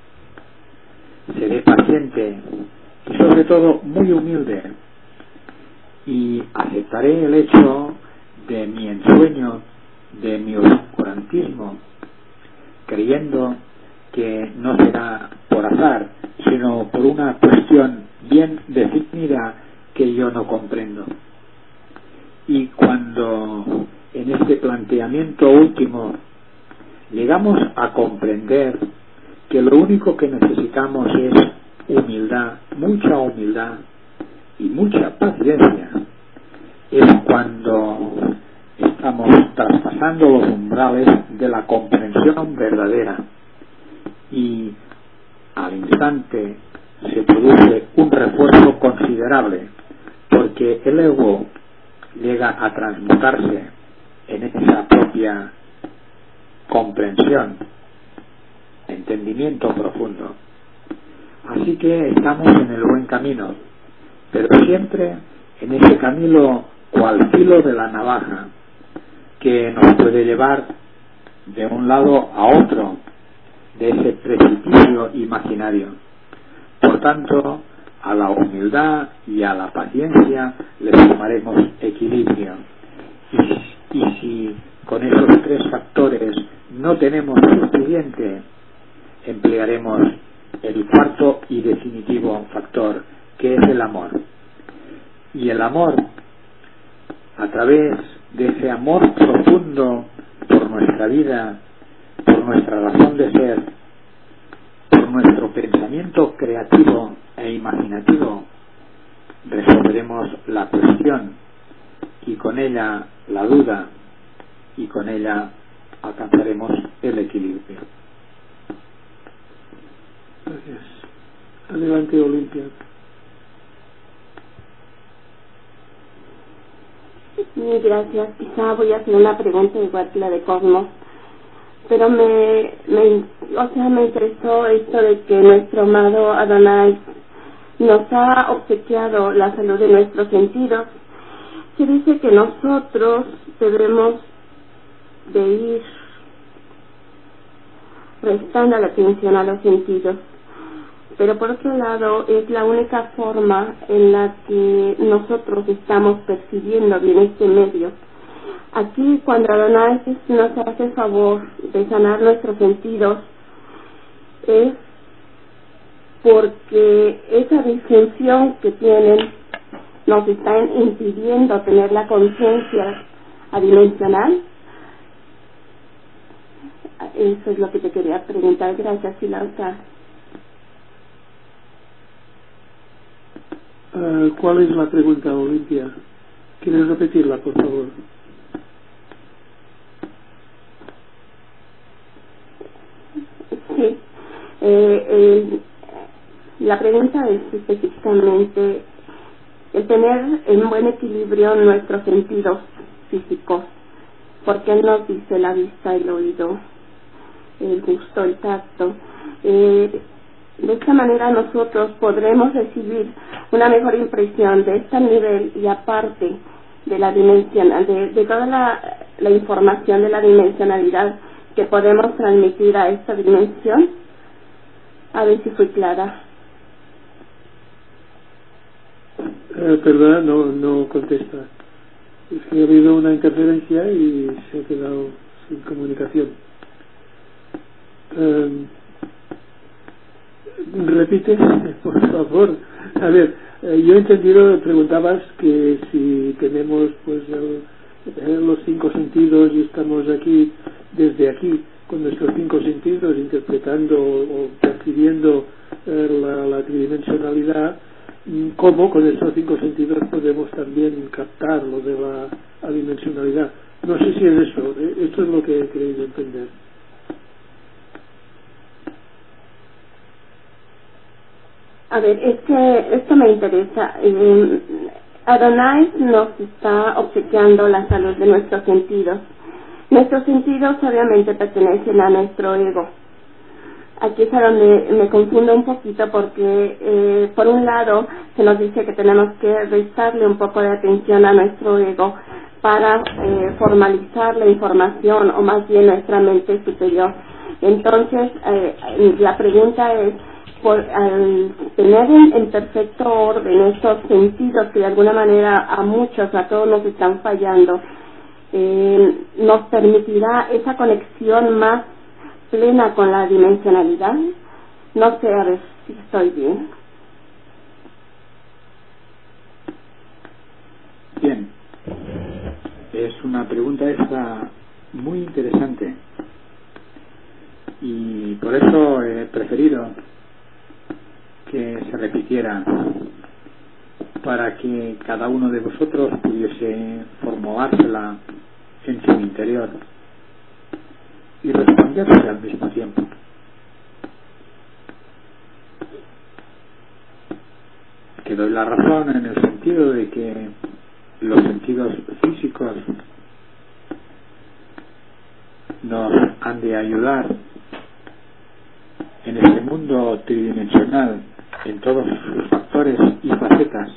Seré paciente y sobre todo muy humilde, y aceptaré el hecho de mi ensueño, de mi oscurantismo, creyendo que no será por azar, sino por una cuestión bien definida que yo no comprendo. Y cuando en este planteamiento último llegamos a comprender que lo único que necesitamos es humildad, mucha humildad y mucha paciencia, es cuando estamos traspasando los umbrales de la comprensión verdadera, y al instante se produce un refuerzo considerable, porque el ego llega a transmutarse en esa propia comprensión, entendimiento profundo. Así que estamos en el buen camino, pero siempre en ese camino cual filo de la navaja, que nos puede llevar de un lado a otro de ese precipicio imaginario. Por tanto, a la humildad y a la paciencia le sumaremos equilibrio, y, y si con esos tres factores no tenemos suficiente, emplearemos el cuarto y definitivo factor, que es el amor. Y el amor, a través de ese amor profundo por nuestra vida, por nuestra razón de ser, por nuestro pensamiento creativo e imaginativo, resolveremos la cuestión, y con ella la duda, y con ella alcanzaremos el equilibrio. Gracias. Adelante, Olimpia. Sí, gracias. Quizá voy a hacer una pregunta igual que la de Cosmos, pero me, me, o sea, me interesó esto de que nuestro amado Adonai nos ha obsequiado la salud de nuestros sentidos, que dice que nosotros debemos de ir restando la atención a los sentidos. Pero por otro lado, es la única forma en la que nosotros estamos percibiendo bien este medio. Aquí, cuando Adonai nos hace el favor de sanar nuestros sentidos, es porque esa disfunción que tienen nos está impidiendo tener la conciencia adimensional Eso es lo que te quería preguntar. Gracias, Silauca. Uh, ¿Cuál es la pregunta, Olimpia? ¿Quieres repetirla, por favor? Sí. Eh, eh, la pregunta es específicamente el tener en buen equilibrio nuestros sentidos físicos. Porque Él nos dice la vista, el oído, el gusto, el tacto. Eh, de esta manera nosotros podremos recibir una mejor impresión de este nivel y aparte de la dimensión, de, de toda la, la información de la dimensionalidad que podemos transmitir a esta dimensión. A ver si fui clara. Eh, perdona, no, no contesta. Es que ha habido una interferencia y se ha quedado sin comunicación. Eh, repite, por favor. A ver, eh, yo he entendido, preguntabas que si tenemos pues el, eh, los cinco sentidos y estamos aquí, desde aquí, con nuestros cinco sentidos, interpretando o percibiendo eh, la, la tridimensionalidad, cómo con estos cinco sentidos podemos también captar lo de la adimensionalidad. No sé si es eso, ¿eh? Esto es lo que he querido entender. A ver, es que esto me interesa. Eh, Adonai nos está obsequiando la salud de nuestros sentidos. Nuestros sentidos obviamente pertenecen a nuestro ego. Aquí es a donde me confundo un poquito porque eh, por un lado se nos dice que tenemos que restarle un poco de atención a nuestro ego para eh, formalizar la información o más bien nuestra mente superior. Entonces eh, la pregunta es, por, al tener en, en perfecto orden estos sentidos que de alguna manera a muchos, a todos nos están fallando, eh, nos permitirá esa conexión más plena con la dimensionalidad. No sé, a ver si estoy bien. Bien, es una pregunta esta muy interesante y por eso he preferido que se repitiera para que cada uno de vosotros pudiese formulársela en su interior y responderse al mismo tiempo. Que doy la razón en el sentido de que los sentidos físicos nos han de ayudar en este mundo tridimensional en todos sus factores y facetas,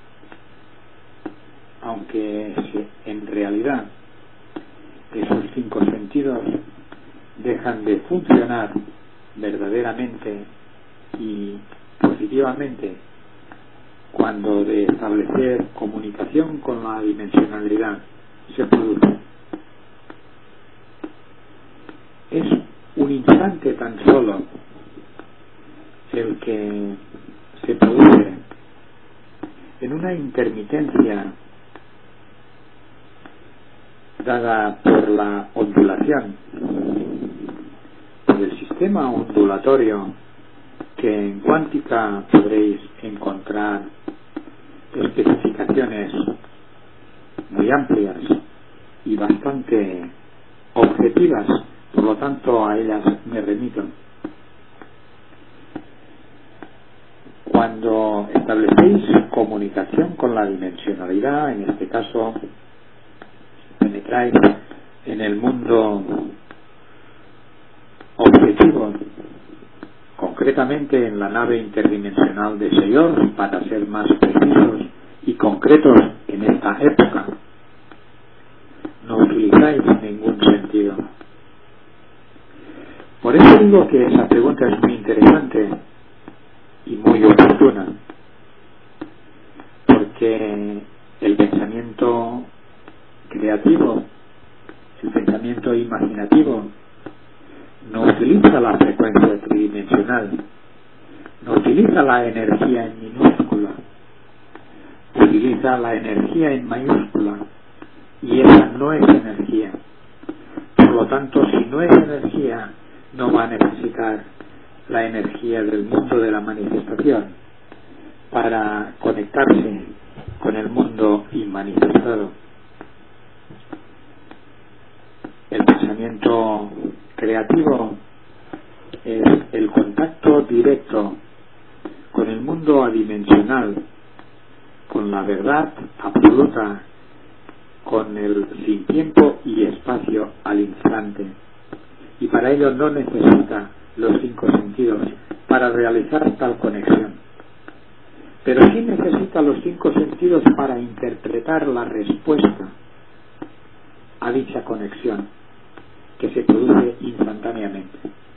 aunque en realidad esos cinco sentidos dejan de funcionar verdaderamente y positivamente cuando de establecer comunicación con la dimensionalidad se produce. Es un instante tan solo el que se produce en una intermitencia dada por la ondulación, por el sistema ondulatorio que en cuántica podréis encontrar especificaciones muy amplias y bastante objetivas, por lo tanto a ellas me remito. Cuando establecéis comunicación con la dimensionalidad, en este caso penetráis en el mundo objetivo, concretamente en la nave interdimensional de Señor, para ser más precisos y concretos en esta época, no utilizáis ningún sentido. Por eso digo que esa pregunta es muy interesante y muy oportuna, porque el pensamiento creativo, el pensamiento imaginativo, no utiliza la frecuencia tridimensional, no utiliza la energía en minúscula, utiliza la energía en mayúscula, y esa no es energía. Por lo tanto, si no es energía, no va a necesitar la energía del mundo de la manifestación para conectarse con el mundo inmanifestado. El pensamiento creativo es el contacto directo con el mundo adimensional, con la verdad absoluta, con el sin tiempo y espacio al instante. Y para ello no necesita los cinco sentidos para realizar tal conexión. Pero sí necesita los cinco sentidos para interpretar la respuesta a dicha conexión, que se produce instantáneamente.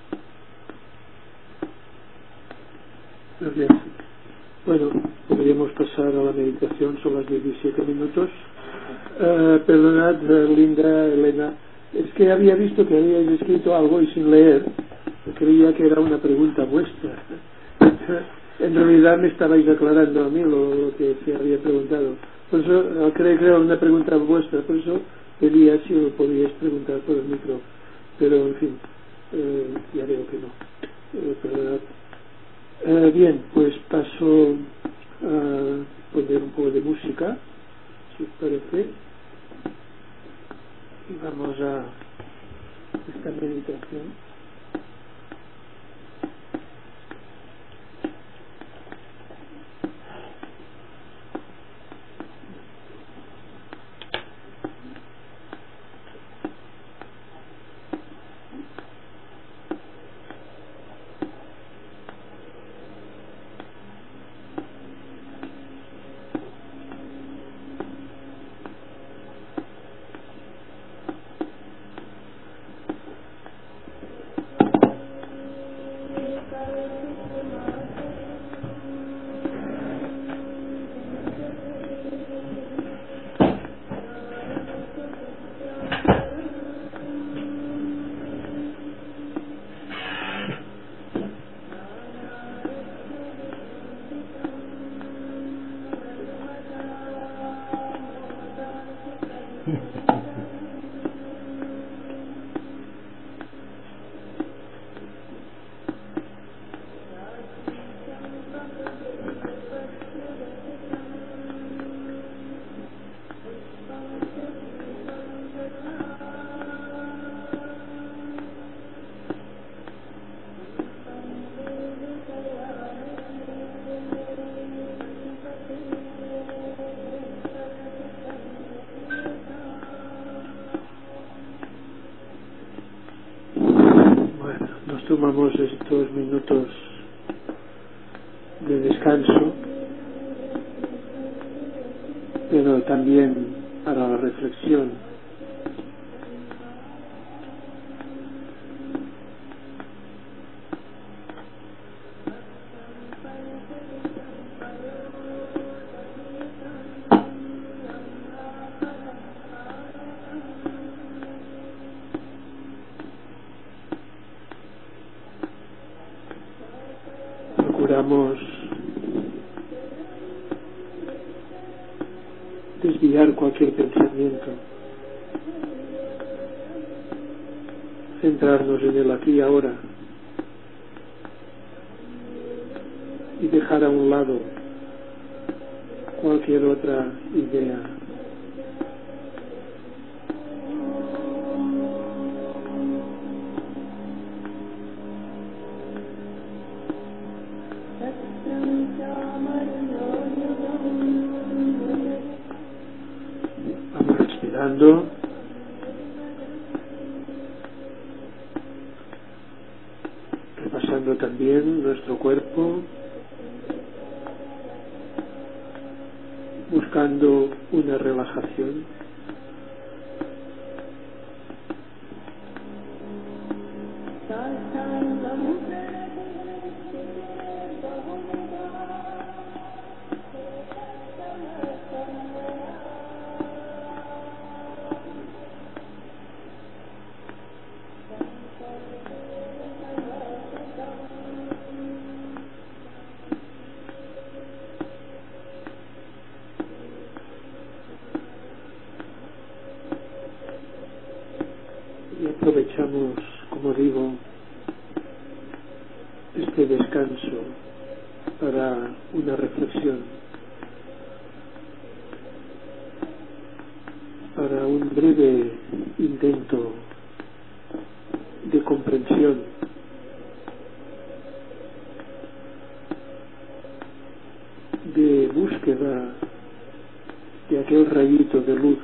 Gracias. Bueno, podríamos pasar a la meditación, son las diecisiete minutos. Uh, perdonad, Linda, Elena, es que había visto que habíais escrito algo y sin leer, creía que era una pregunta vuestra. En realidad me estabais aclarando a mí lo, lo que se había preguntado. Por eso, creo que era una pregunta vuestra, por eso pedía si lo podíais preguntar por el micro. Pero, en fin, eh, ya veo que no. Eh, perdonad. Eh, bien, pues paso a poner un poco de música, si os parece, y vamos a esta meditación. Tomamos estos minutos de descanso, pero también para la reflexión. Procuramos desviar cualquier pensamiento, centrarnos en el aquí y ahora y dejar a un lado cualquier otra idea. Vamos respirando. Repasando también nuestro cuerpo, buscando una relajación. aprovechamos, como digo, este descanso para una reflexión, para un breve intento de comprensión de búsqueda de aquel rayito de luz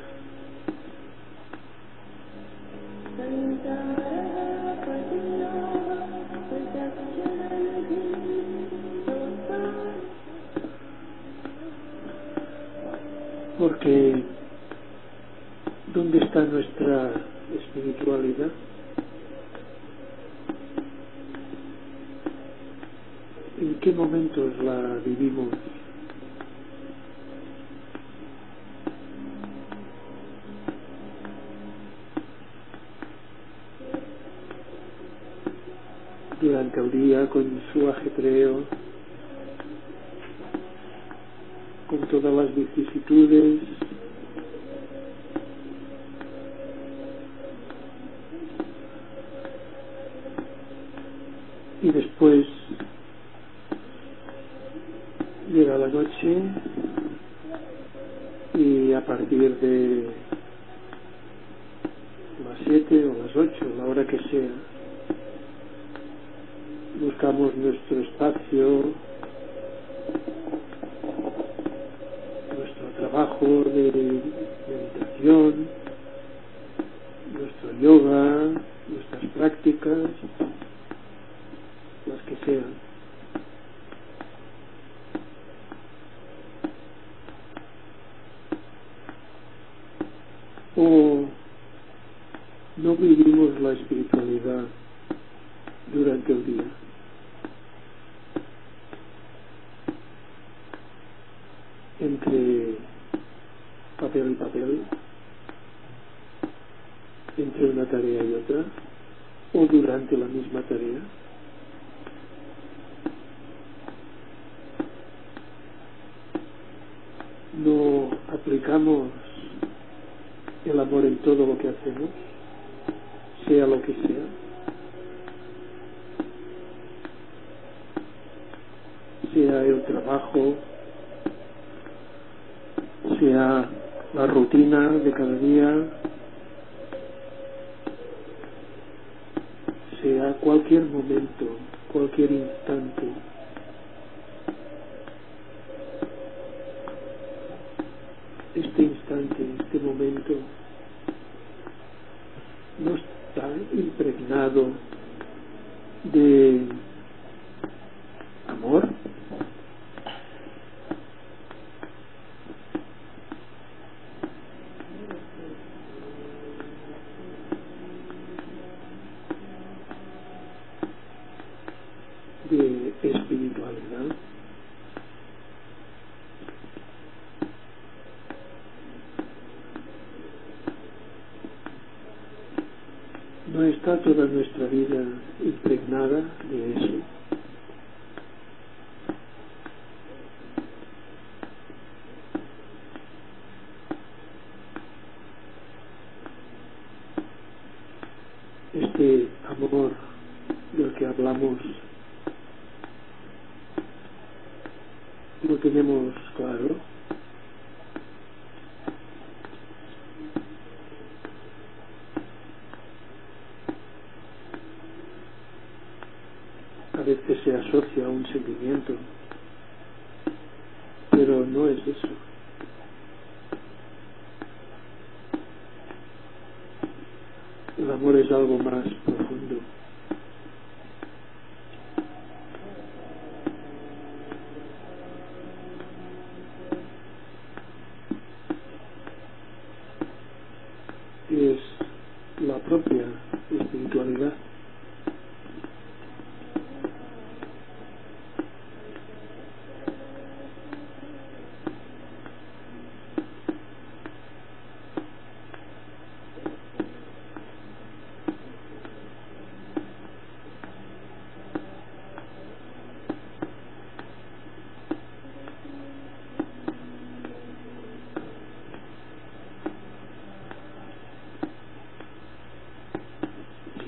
porque ¿dónde está nuestra espiritualidad? ¿En qué momentos la vivimos? Durante el día, con su ajetreo, con todas las vicisitudes, y después llega la noche y a partir de las siete o las ocho, la hora que sea, buscamos nuestro espacio, nuestro trabajo de meditación, nuestro yoga, nuestras prácticas, las que sean. O no vivimos la espiritualidad durante el día. Entre papel y papel, entre una tarea y otra, o durante la misma tarea. No aplicamos el amor en todo lo que hacemos, sea lo que sea. Sea el trabajo, sea la rutina de cada día, sea cualquier momento, cualquier instante. Este instante, este momento, no está impregnado de amor. De espiritualidad. ¿No está toda nuestra vida impregnada de eso? Este amor del que hablamos, lo tenemos claro. A veces se asocia a un sentimiento, pero no es eso. El amor es algo más profundo. Es la propia espiritualidad.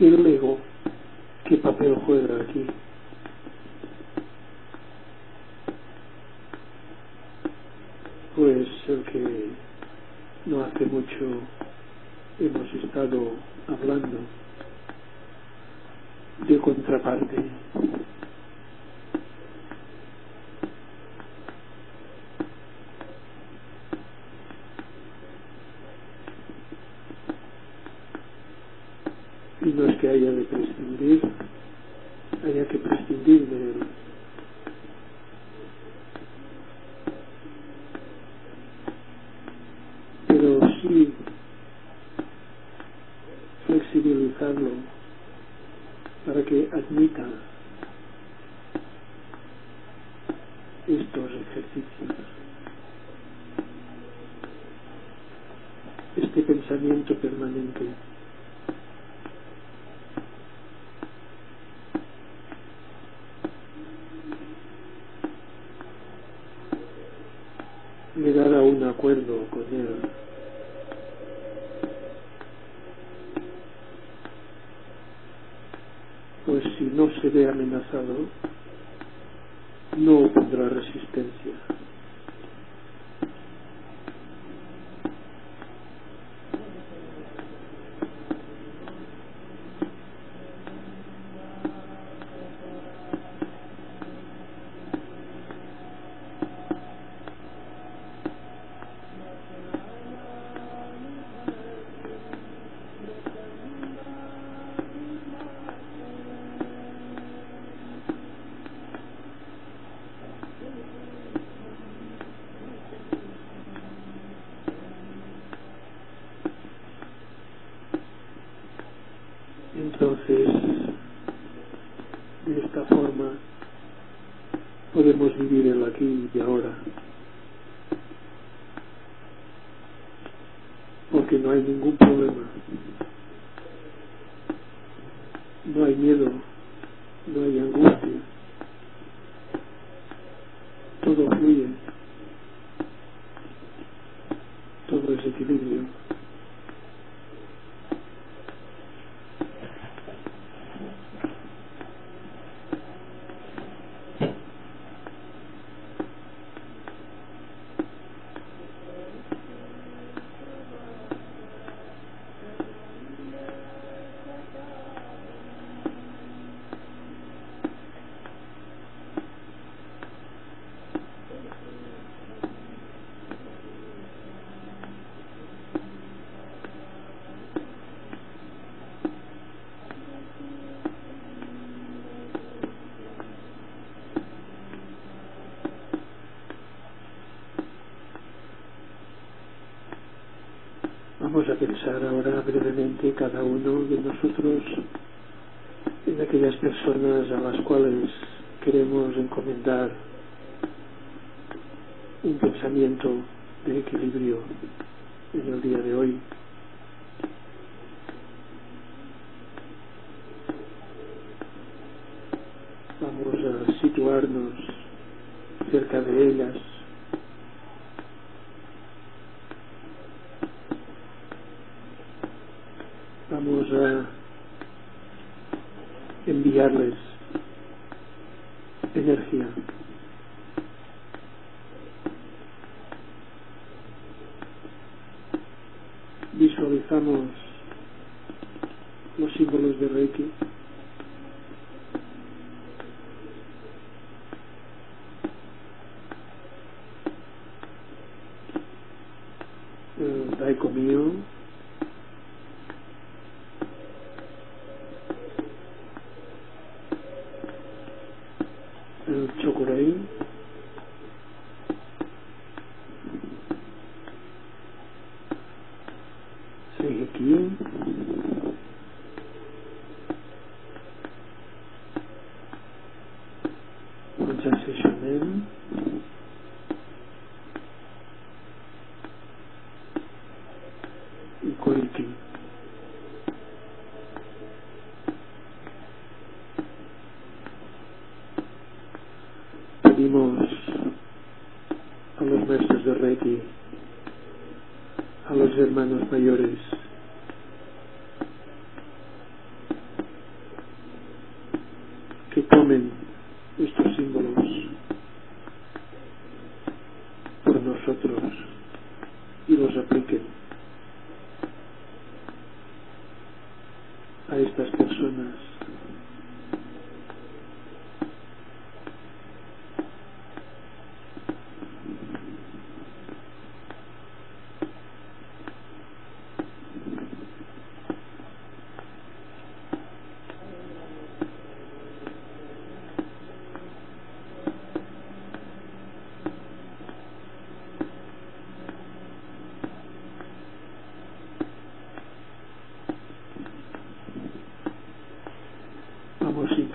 el ego, ¿qué papel juega aquí? Pues el que no hace mucho hemos estado hablando de contraparte. Y no es que haya de prescindir, haya que prescindir de él. Pero sí flexibilizarlo para que admita estos ejercicios, este pensamiento permanente. Llegar a un acuerdo con él. Pues si no se ve amenazado, no opondrá resistencia. Entonces, de esta forma, podemos vivir el aquí y ahora, porque no hay ningún problema, no hay miedo, no hay angustia, todo fluye, todo es equilibrio. Vamos a pensar ahora brevemente cada uno de nosotros en aquellas personas a las cuales queremos encomendar un pensamiento de equilibrio en el día de hoy. Vamos a situarnos cerca de ellas. Vamos a enviarles energía. Visualizamos los símbolos de Reiki. El Daiko mío. El Chokurei, Seiheki, Manjase Shonen, y Koiki. Pedimos a los maestros de Reiki, a los hermanos mayores,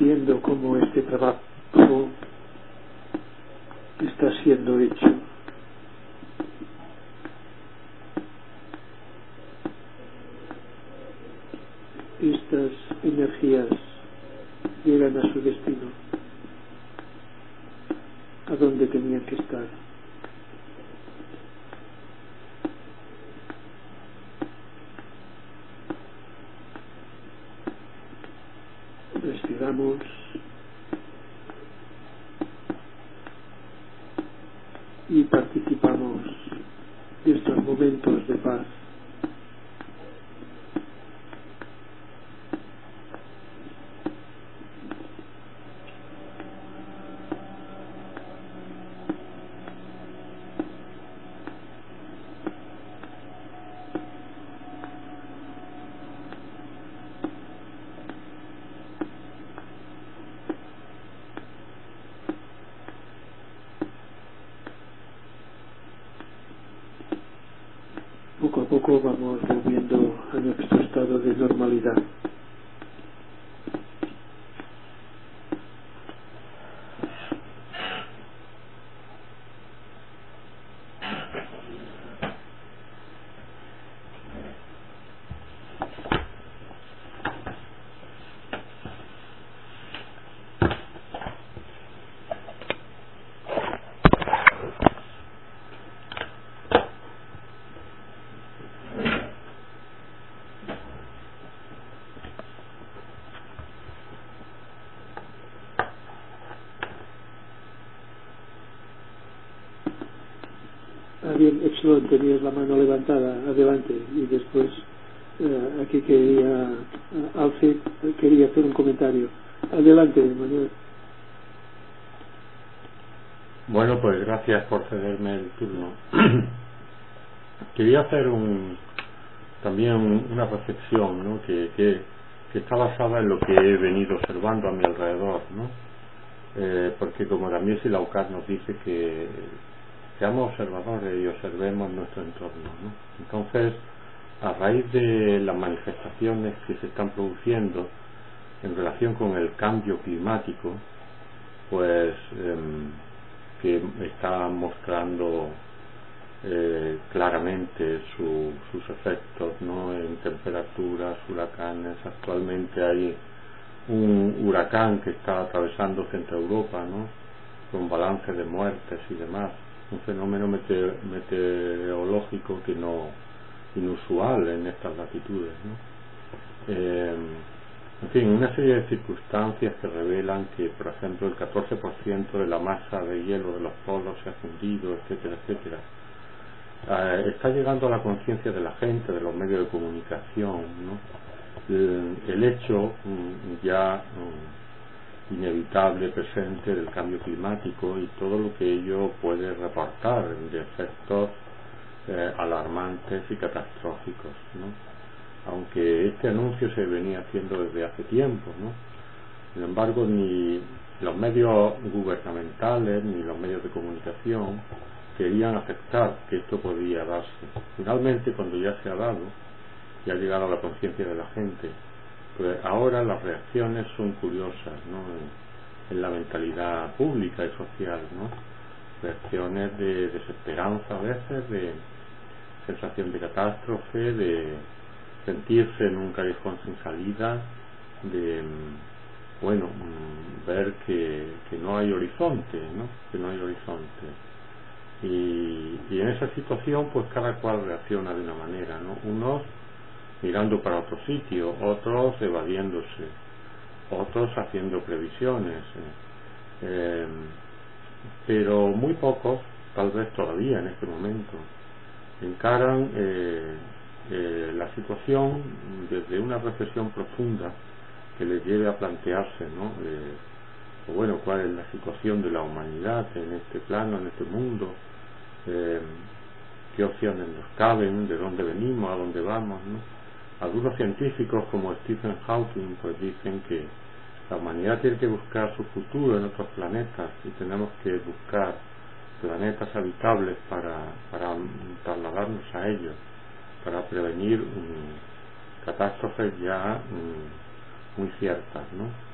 viendo cómo este trabajo está siendo hecho. Estas energías llegan a su destino, a donde tenían que estar. Respiramos y participamos de estos momentos de paz. Poco a poco vamos volviendo a nuestro estado de normalidad. Ah, bien, Epsilon, tenías la mano levantada, adelante. Y después, eh, aquí quería, uh, Alfred quería hacer un comentario. Adelante, Manuel. Bueno, pues gracias por cederme el turno. Quería hacer un también una reflexión, ¿no? que, que, que está basada en lo que he venido observando a mi alrededor, ¿no? Eh, porque como también Silaucar nos dice que seamos observadores y observemos nuestro entorno, ¿no? Entonces, a raíz de las manifestaciones que se están produciendo en relación con el cambio climático, pues eh, que está mostrando eh, claramente su, sus efectos, ¿no? En temperaturas, huracanes. Actualmente hay un huracán que está atravesando Centro Europa, ¿no? Con balance de muertes y demás, un fenómeno meteor, meteorológico que no inusual en estas latitudes, ¿no? Eh, en fin, una serie de circunstancias que revelan que, por ejemplo, el catorce por ciento de la masa de hielo de los polos se ha fundido, etcétera, etcétera. Eh, está llegando a la conciencia de la gente, de los medios de comunicación, ¿no? El, el hecho mm, ya mm, inevitable presente del cambio climático y todo lo que ello puede reportar de efectos eh, alarmantes y catastróficos, ¿no? Aunque este anuncio se venía haciendo desde hace tiempo, ¿no? Sin embargo, ni los medios gubernamentales ni los medios de comunicación querían aceptar que esto podía darse. Finalmente, cuando ya se ha dado y ha llegado a la conciencia de la gente, pues ahora las reacciones son curiosas, ¿no? En, en la mentalidad pública y social, ¿no? Reacciones de desesperanza a veces, de sensación de catástrofe, de sentirse en un callejón sin salida, de bueno ver que, que no hay horizonte, ¿no? Que no hay horizonte. Y, y en esa situación pues cada cual reacciona de una manera, ¿no? Unos mirando para otro sitio, otros evadiéndose, otros haciendo previsiones, eh, eh, pero muy pocos, tal vez todavía en este momento, encaran eh, eh, la situación desde una reflexión profunda que les lleve a plantearse, ¿no? Eh, bueno, cuál es la situación de la humanidad en este plano, en este mundo, eh, qué opciones nos caben, de dónde venimos, a dónde vamos, ¿no? Algunos científicos como Stephen Hawking pues dicen que la humanidad tiene que buscar su futuro en otros planetas y tenemos que buscar planetas habitables para, para trasladarnos a ellos, para prevenir um, catástrofes ya um, muy ciertas, ¿no?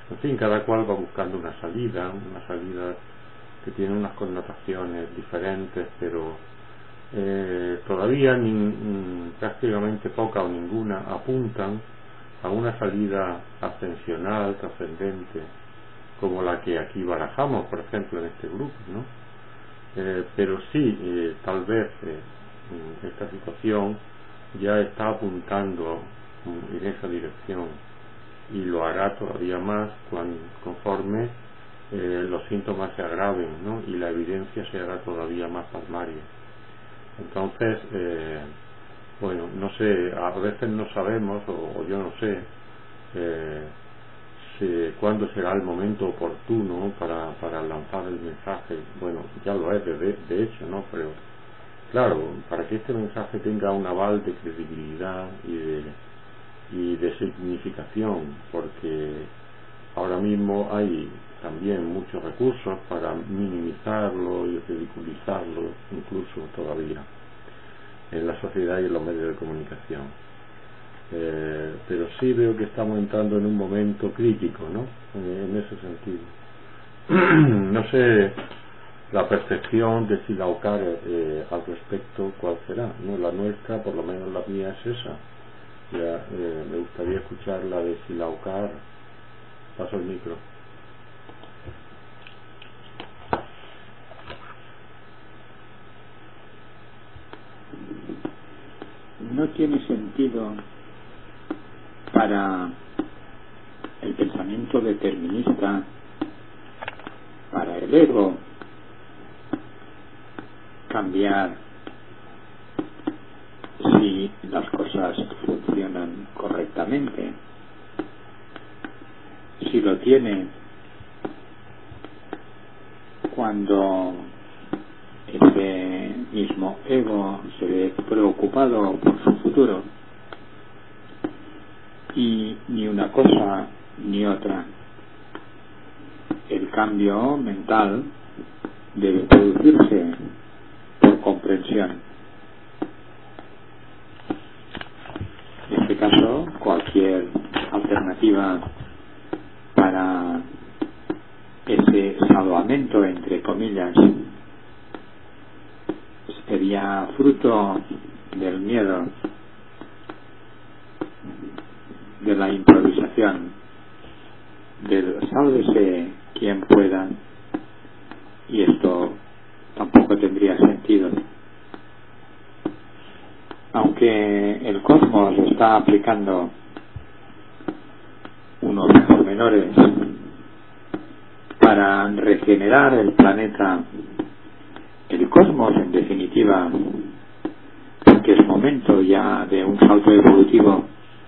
En fin, cada cual va buscando una salida, una salida que tiene unas connotaciones diferentes, pero eh, todavía ni, prácticamente poca o ninguna apuntan a una salida ascensional, trascendente, como la que aquí barajamos, por ejemplo, en este grupo, ¿no? Eh, pero sí, eh, tal vez eh, esta situación ya está apuntando en esa dirección, y lo hará todavía más cuando, conforme eh, los síntomas se agraven, ¿no? Y la evidencia se hará todavía más palmaria. Entonces, eh, bueno, no sé, a veces no sabemos, o, o yo no sé eh, si, cuándo será el momento oportuno para, para lanzar el mensaje. Bueno, ya lo es de, de hecho, ¿no? Pero claro, para que este mensaje tenga un aval de credibilidad y de, y de significación, porque ahora mismo hay también muchos recursos para minimizarlo y ridiculizarlo, incluso todavía en la sociedad y en los medios de comunicación. Eh, pero sí veo que estamos entrando en un momento crítico, ¿no? En, en ese sentido. No sé la percepción de Silaucar eh, al respecto cuál será, ¿no? La nuestra, por lo menos la mía, es esa. Ya, eh, me gustaría escuchar la de Silaucar. Paso el micro. No tiene sentido para el pensamiento determinista, para el ego, cambiar si las cosas funcionan correctamente. Si lo tiene cuando ese mismo ego se ve preocupado por su futuro, y ni una cosa ni otra. El cambio mental debe producirse por comprensión. En este caso, cualquier alternativa para ese salvamento, entre comillas, sería fruto del miedo, de la improvisación, del sálvese quien pueda, y esto tampoco tendría sentido. Aunque el cosmos está aplicando unos pormenores para regenerar el planeta, el cosmos en definitiva, porque es momento ya de un salto evolutivo,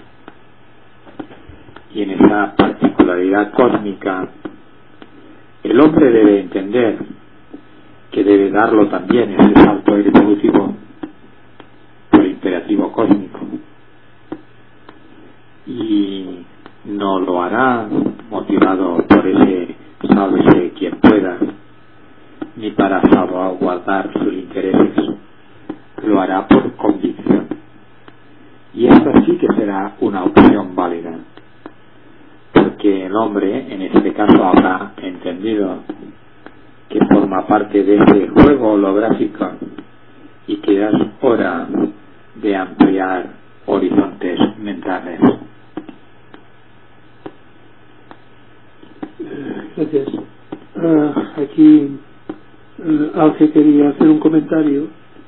y en esa particularidad cósmica el hombre debe entender que debe darlo también ese salto evolutivo por imperativo cósmico, y no lo hará motivado por ese sálvese quien pueda, ni para salvaguardar sus intereses. Lo hará por convicción, y esta sí que será una opción válida, porque el hombre en este caso habrá entendido que forma parte de ese juego holográfico y que es hora de ampliar horizontes mentales. Gracias. Uh, aquí uh, Alge quería hacer un comentario.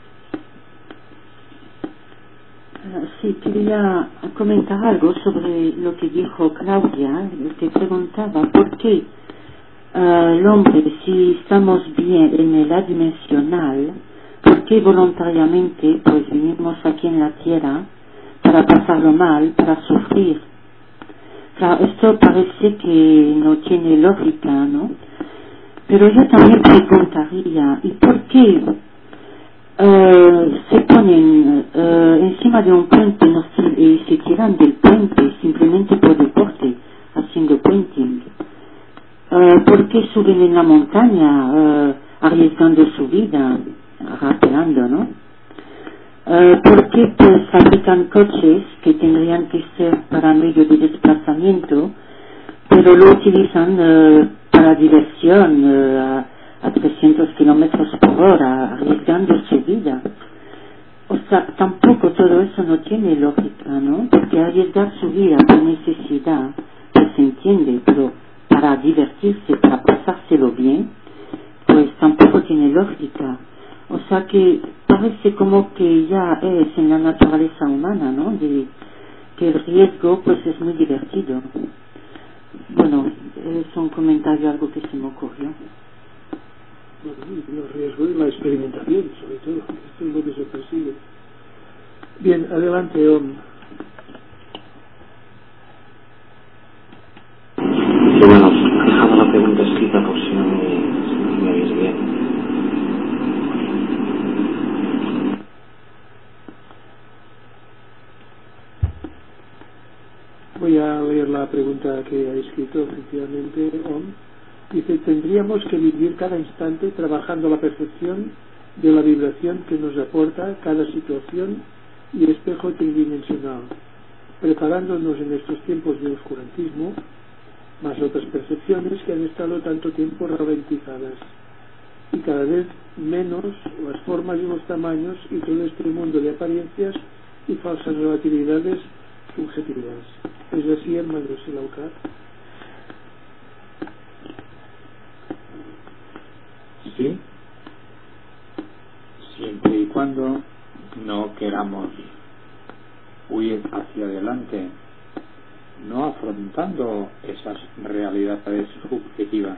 Uh, sí, quería comentar algo sobre lo que dijo Claudia, que preguntaba por qué uh, el hombre, si estamos bien en el adimensional, por qué voluntariamente pues vinimos aquí en la tierra para pasarlo mal, para sufrir. Claro, esto parece que no tiene lógica, ¿no? Pero yo también preguntaría, ¿y por qué uh, se ponen uh, encima de un puente no se, y se tiran del puente simplemente por deporte, haciendo puenting? Uh, ¿Por qué suben en la montaña uh, arriesgando su vida, rapeando, ¿no? Uh, ¿Por qué pues fabrican coches que tendrían que ser para medio de desplazamiento, pero lo utilizan eh, para diversión eh, a, a trescientos kilómetros por hora, arriesgando su vida. O sea, tampoco todo eso no tiene lógica, ¿no? Porque arriesgar su vida por necesidad, pues se entiende, pero para divertirse, para pasárselo bien, pues tampoco tiene lógica. O sea que parece como que ya es en la naturaleza humana, ¿no? De que el riesgo pues es muy divertido. Bueno, es un comentario, algo que se me ocurrió. Bueno, el riesgo y la experimentación, sobre todo, esto es lo que se persigue. Bien, adelante, Om. Sí, bueno, dejamos la pregunta escrita por si no me, si no me oís bien. Voy a leer la pregunta que ha escrito, efectivamente, Om. Dice, tendríamos que vivir cada instante trabajando la percepción de la vibración que nos aporta cada situación y espejo tridimensional, preparándonos en estos tiempos de oscurantismo, más otras percepciones que han estado tanto tiempo ralentizadas, y cada vez menos las formas y los tamaños y todo este mundo de apariencias y falsas relatividades subjetivas. ¿Es así, hermano Silaucar? Sí, siempre y cuando no queramos huir hacia adelante, no afrontando esas realidades subjetivas.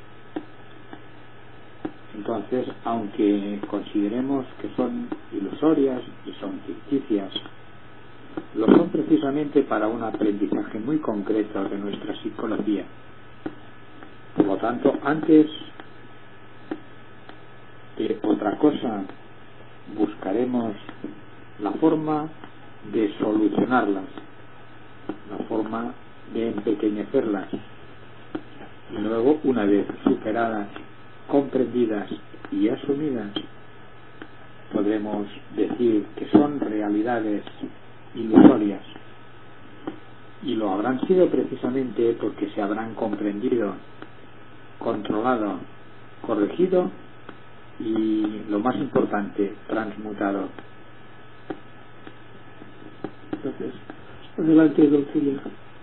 Entonces, aunque consideremos que son ilusorias y son ficticias, lo son precisamente para un aprendizaje muy concreto de nuestra psicología. Por lo tanto, antes de otra cosa, buscaremos la forma de solucionarlas, la forma de empequeñecerlas, y luego, una vez superadas, comprendidas y asumidas, podremos decir que son realidades ilusorias, y lo habrán sido precisamente porque se habrán comprendido, controlado, corregido y, lo más importante, transmutado. Gracias. Adelante, don Celia.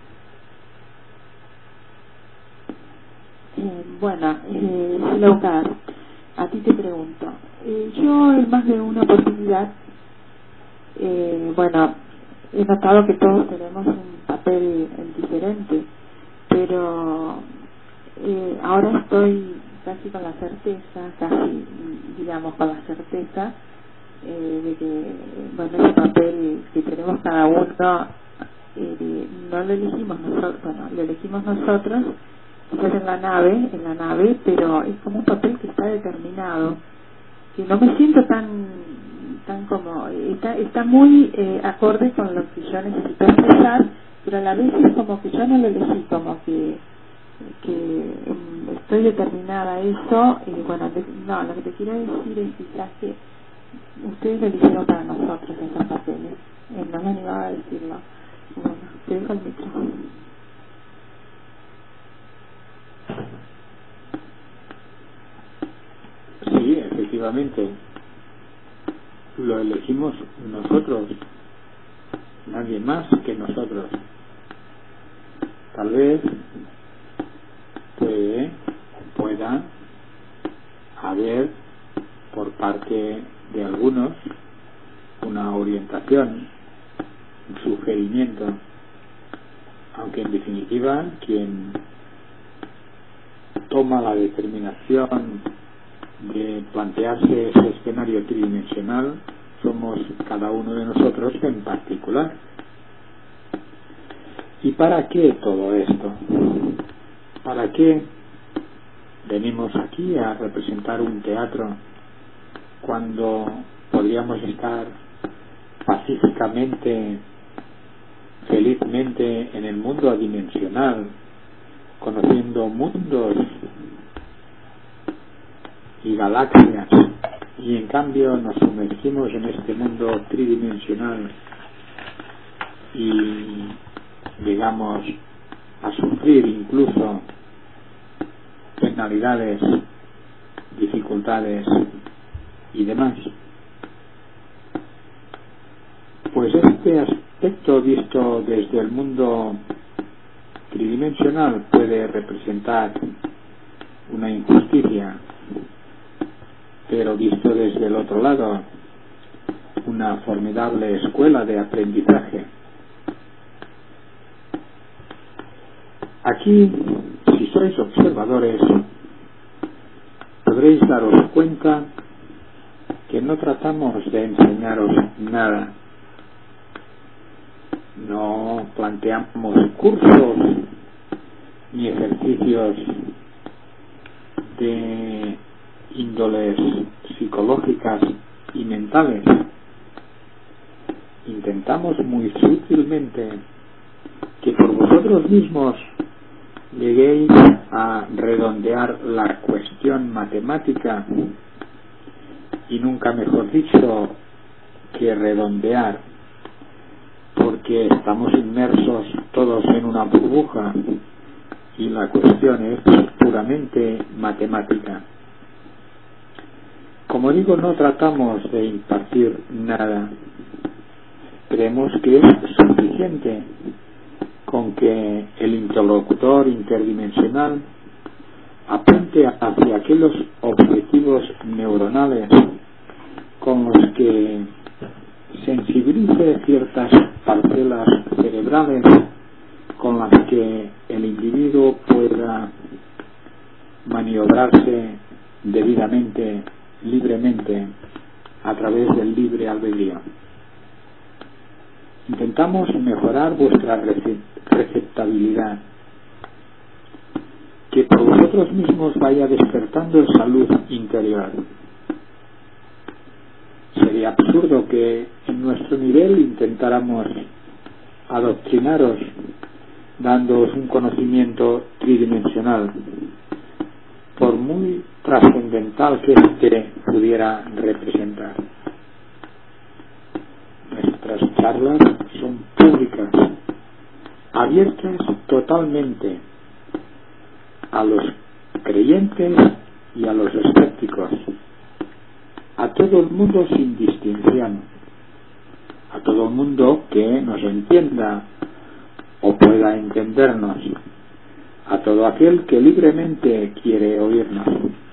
Eh, bueno, eh, Laucar, a ti te pregunto. Eh, yo en más de una oportunidad, eh, bueno, he notado que todos tenemos un papel diferente, pero eh, ahora estoy casi con la certeza, casi, digamos, con la certeza eh, de que, bueno, ese papel que tenemos cada uno, eh, no lo elegimos nosotros, bueno, lo elegimos nosotros, quizás en la nave, en la nave, pero es como un papel que está determinado, que no me siento tan tan como, está, está muy eh, acorde con lo que yo necesito expresar, pero a la vez es como que yo no lo elegí, como que que um, estoy determinada a eso, y bueno, de, no, lo que te quiero decir es quizás que ustedes lo eligieron para nosotros esos papeles, eh, no me animaba a decirlo. Bueno, te dejo el micrófono. Sí, efectivamente, lo elegimos nosotros, nadie más que nosotros. Tal vez pues, pueda haber por parte de algunos una orientación, un sugerimiento, aunque en definitiva quien toma la determinación de plantearse ese escenario tridimensional somos cada uno de nosotros en particular. ¿Y para qué todo esto? ¿Para qué venimos aquí a representar un teatro cuando podríamos estar pacíficamente, felizmente en el mundo adimensional, conociendo mundos y galaxias, y en cambio nos sumergimos en este mundo tridimensional y, digamos, a sufrir incluso penalidades, dificultades y demás. Pues este aspecto visto desde el mundo tridimensional puede representar una injusticia, pero visto desde el otro lado, una formidable escuela de aprendizaje. Aquí, si sois observadores, podréis daros cuenta que no tratamos de enseñaros nada. No planteamos cursos ni ejercicios de índoles psicológicas y mentales. Intentamos muy sutilmente que por vosotros mismos lleguéis a redondear la cuestión matemática, y nunca mejor dicho que redondear, porque estamos inmersos todos en una burbuja y la cuestión es puramente matemática. Como digo, no tratamos de impartir nada. Creemos que es suficiente con que el interlocutor interdimensional apunte hacia aquellos objetivos neuronales con los que sensibilice ciertas parcelas cerebrales con las que el individuo pueda maniobrarse debidamente, libremente, a través del libre albedrío. Intentamos mejorar vuestra receptabilidad, que por vosotros mismos vaya despertando salud interior. Sería absurdo que en nuestro nivel intentáramos adoctrinaros dándoos un conocimiento tridimensional, por muy trascendental que éste pudiera representar. Nuestras charlas son públicas, abiertas totalmente a los creyentes y a los escépticos, a todo el mundo sin distinción, a todo el mundo que nos entienda o pueda entendernos, a todo aquel que libremente quiere oírnos.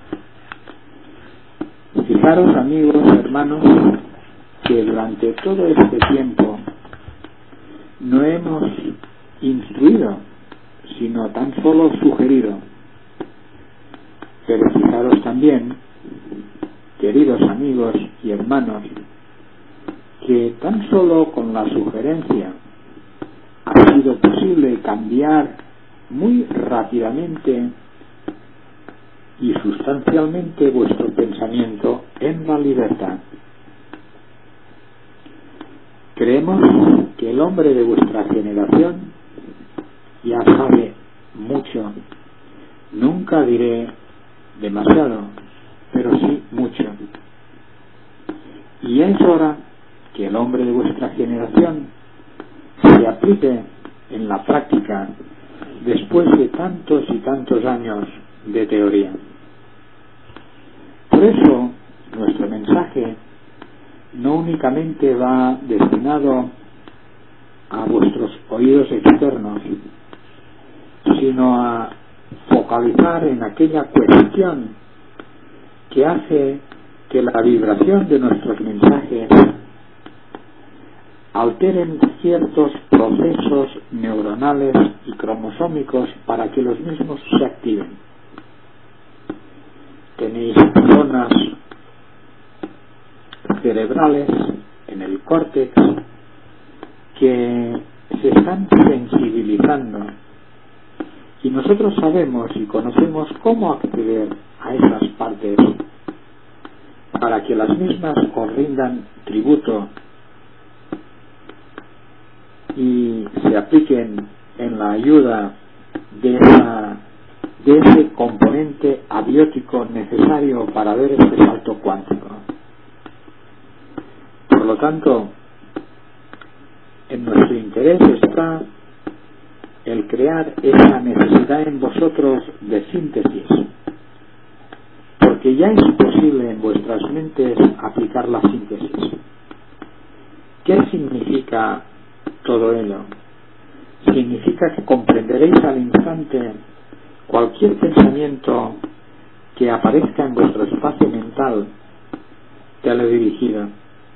Fijaros, amigos, hermanos, que durante todo este tiempo no hemos instruido, sino tan solo sugerido. Pero fijaros también, queridos amigos y hermanos, que tan solo con la sugerencia ha sido posible cambiar muy rápidamente y sustancialmente vuestro pensamiento en la libertad. Creemos que el hombre de vuestra generación ya sabe mucho. Nunca diré demasiado, pero sí mucho. Y es hora que el hombre de vuestra generación se aplique en la práctica después de tantos y tantos años de teoría. Por eso, nuestro mensaje no únicamente va destinado a vuestros oídos externos, sino a focalizar en aquella cuestión que hace que la vibración de nuestros mensajes alteren ciertos procesos neuronales y cromosómicos para que los mismos se activen. Tenéis zonas cerebrales en el córtex que se están sensibilizando, y nosotros sabemos y conocemos cómo acceder a esas partes para que las mismas os rindan tributo y se apliquen en la ayuda de, esa, de ese componente abiótico necesario para ver este salto cuántico. Por lo tanto, en nuestro interés está el al crear esa necesidad en vosotros de síntesis, porque ya es posible en vuestras mentes aplicar la síntesis. ¿Qué significa todo ello? Significa que comprenderéis al instante cualquier pensamiento que aparezca en vuestro espacio mental teledirigido.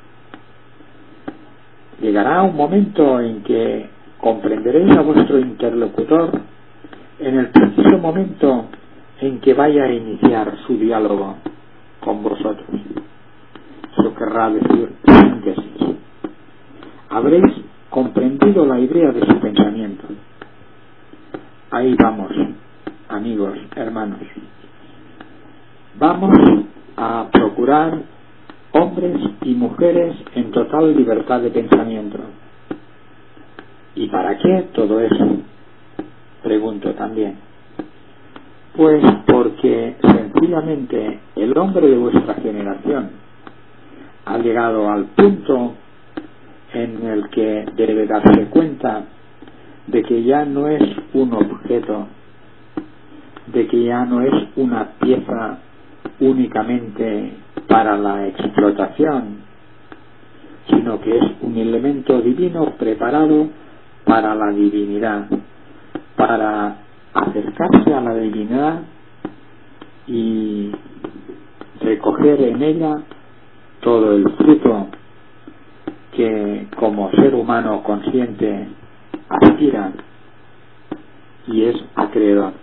Llegará un momento en que comprenderéis a vuestro interlocutor en el preciso momento en que vaya a iniciar su diálogo con vosotros. Eso querrá decir síntesis. Habréis comprendido la idea de su pensamiento. Ahí vamos, amigos, hermanos. Vamos a procurar hombres y mujeres en total libertad de pensamiento. ¿Y para qué todo eso? Pregunto también. Pues porque sencillamente el hombre de vuestra generación ha llegado al punto en el que debe darse cuenta de que ya no es un objeto, de que ya no es una pieza únicamente para la explotación, sino que es un elemento divino preparado para la divinidad, para acercarse a la divinidad y recoger en ella todo el fruto que como ser humano consciente aspira y es acreedor.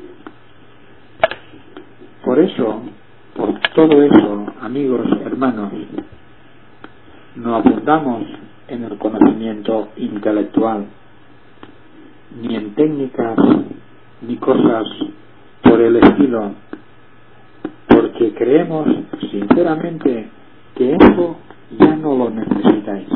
Por eso, por todo eso, amigos, hermanos, no abundamos en el conocimiento intelectual, ni en técnicas, ni cosas por el estilo, porque creemos sinceramente que eso ya no lo necesitáis.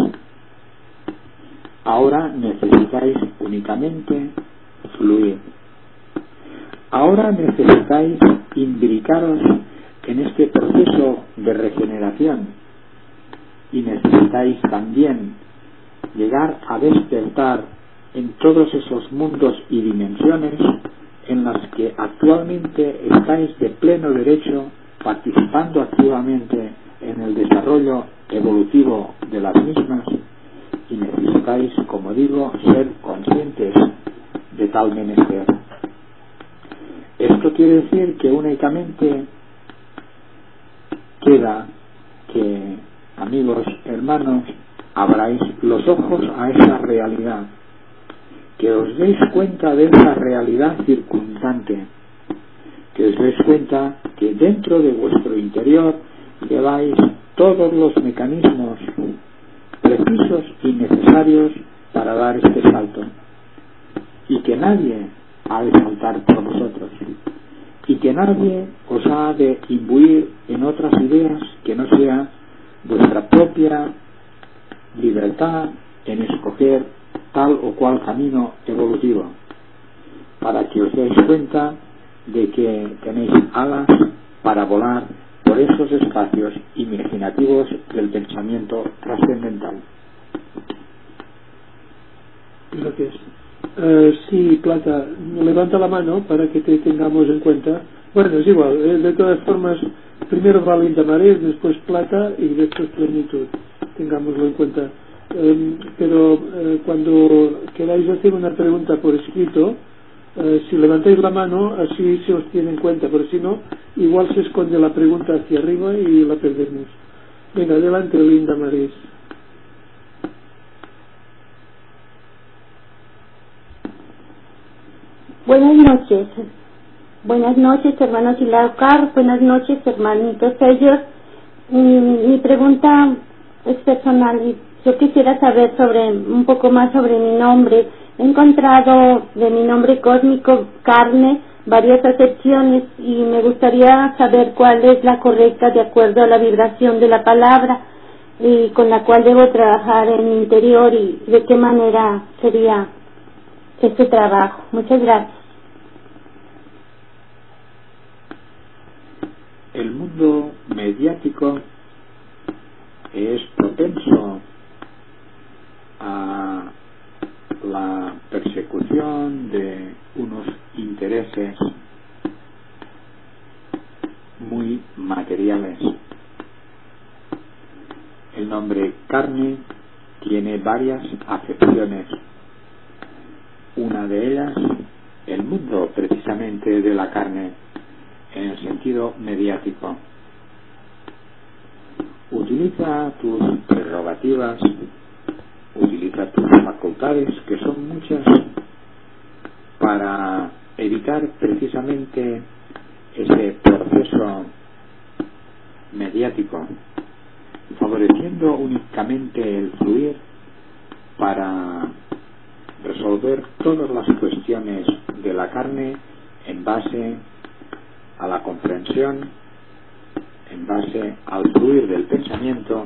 Ahora necesitáis únicamente fluir. Ahora necesitáis imbricaros en este proceso de regeneración y necesitáis también llegar a despertar en todos esos mundos y dimensiones en las que actualmente estáis de pleno derecho participando activamente en el desarrollo evolutivo de las mismas, y necesitáis, como digo, ser conscientes de tal menester. Esto quiere decir que únicamente queda que, amigos, hermanos, abráis los ojos a esa realidad, que os deis cuenta de esa realidad circundante, que os deis cuenta que dentro de vuestro interior lleváis todos los mecanismos precisos y necesarios para dar este salto, y que nadie ha de saltar por vosotros, y que nadie os ha de imbuir en otras ideas que no sea vuestra propia libertad en escoger tal o cual camino evolutivo, para que os deis cuenta de que tenéis alas para volar por esos espacios imaginativos del pensamiento trascendental. Gracias. Uh, sí, Plata, levanta la mano para que te tengamos en cuenta. Bueno, es igual, eh, de todas formas, primero va Linda Marés, después Plata y después Plenitud. Tengámoslo en cuenta. Um, pero uh, cuando queráis hacer una pregunta por escrito, uh, si levantáis la mano, así se os tiene en cuenta, porque si no, igual se esconde la pregunta hacia arriba y la perdemos. Venga, adelante, Linda Marés. Buenas noches. Buenas noches, hermanos Ilaucar. Buenas noches, hermanitos ellos. Mi, mi pregunta es personal. Yo quisiera saber sobre un poco más sobre mi nombre. He encontrado de mi nombre cósmico carne varias acepciones y me gustaría saber cuál es la correcta de acuerdo a la vibración de la palabra y con la cual debo trabajar en mi interior y de qué manera sería este trabajo. Muchas gracias. El mundo mediático es propenso a la persecución de lenguajes muy materiales. El nombre carne tiene varias acepciones. Una de ellas, el mundo precisamente de la carne, en el sentido mediático. Utiliza tus prerrogativas, utiliza tus facultades, que son muchas, para evitar precisamente ese proceso mediático, favoreciendo únicamente el fluir para resolver todas las cuestiones de la carne en base a la comprensión, en base al fluir del pensamiento,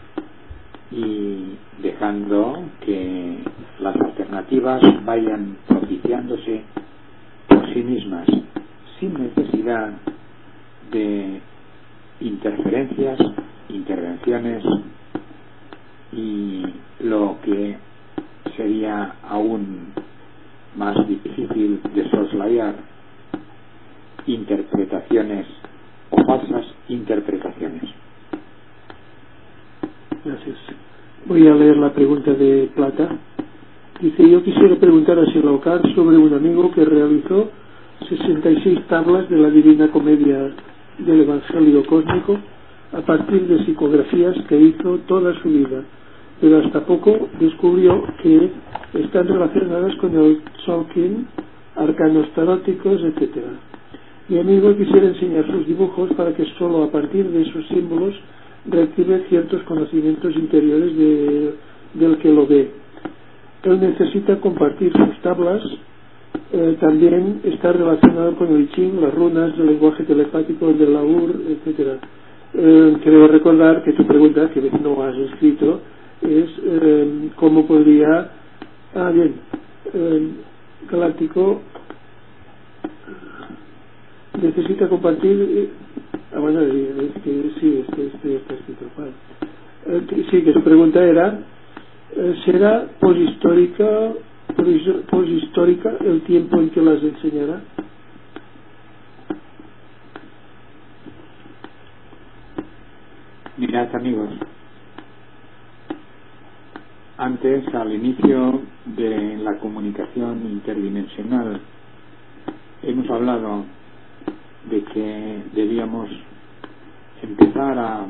y dejando que las alternativas vayan propiciándose por sí mismas, sin necesidad de interferencias, intervenciones, y lo que sería aún más difícil de soslayar, interpretaciones o falsas interpretaciones. Gracias. Voy a leer la pregunta de Plata. Dice: yo quisiera preguntar a Silaucar sobre un amigo que realizó sesenta y seis tablas de la Divina Comedia del Evangelio Cósmico a partir de psicografías que hizo toda su vida, pero hasta poco descubrió que están relacionadas con el Tzolk'in, arcanos taróticos, etcétera. Mi amigo quisiera enseñar sus dibujos para que solo a partir de esos símbolos recibe ciertos conocimientos interiores de, del que lo ve. Él necesita compartir sus tablas. Eh, también está relacionado con el Ching, las runas, el lenguaje telepático del Laur, etcétera. Eh, creo recordar que tu pregunta, que no has escrito, es eh, cómo podría... Ah, bien. Eh, Galáctico necesita compartir... Eh, ah, bueno, es que sí, es que este está escrito. Vale. Eh, sí, que tu pregunta era... Eh, ¿será poshistórica, poshistórica el tiempo en que las enseñará? Mirad, amigos, antes, al inicio de la comunicación interdimensional, hemos hablado de que debíamos empezar a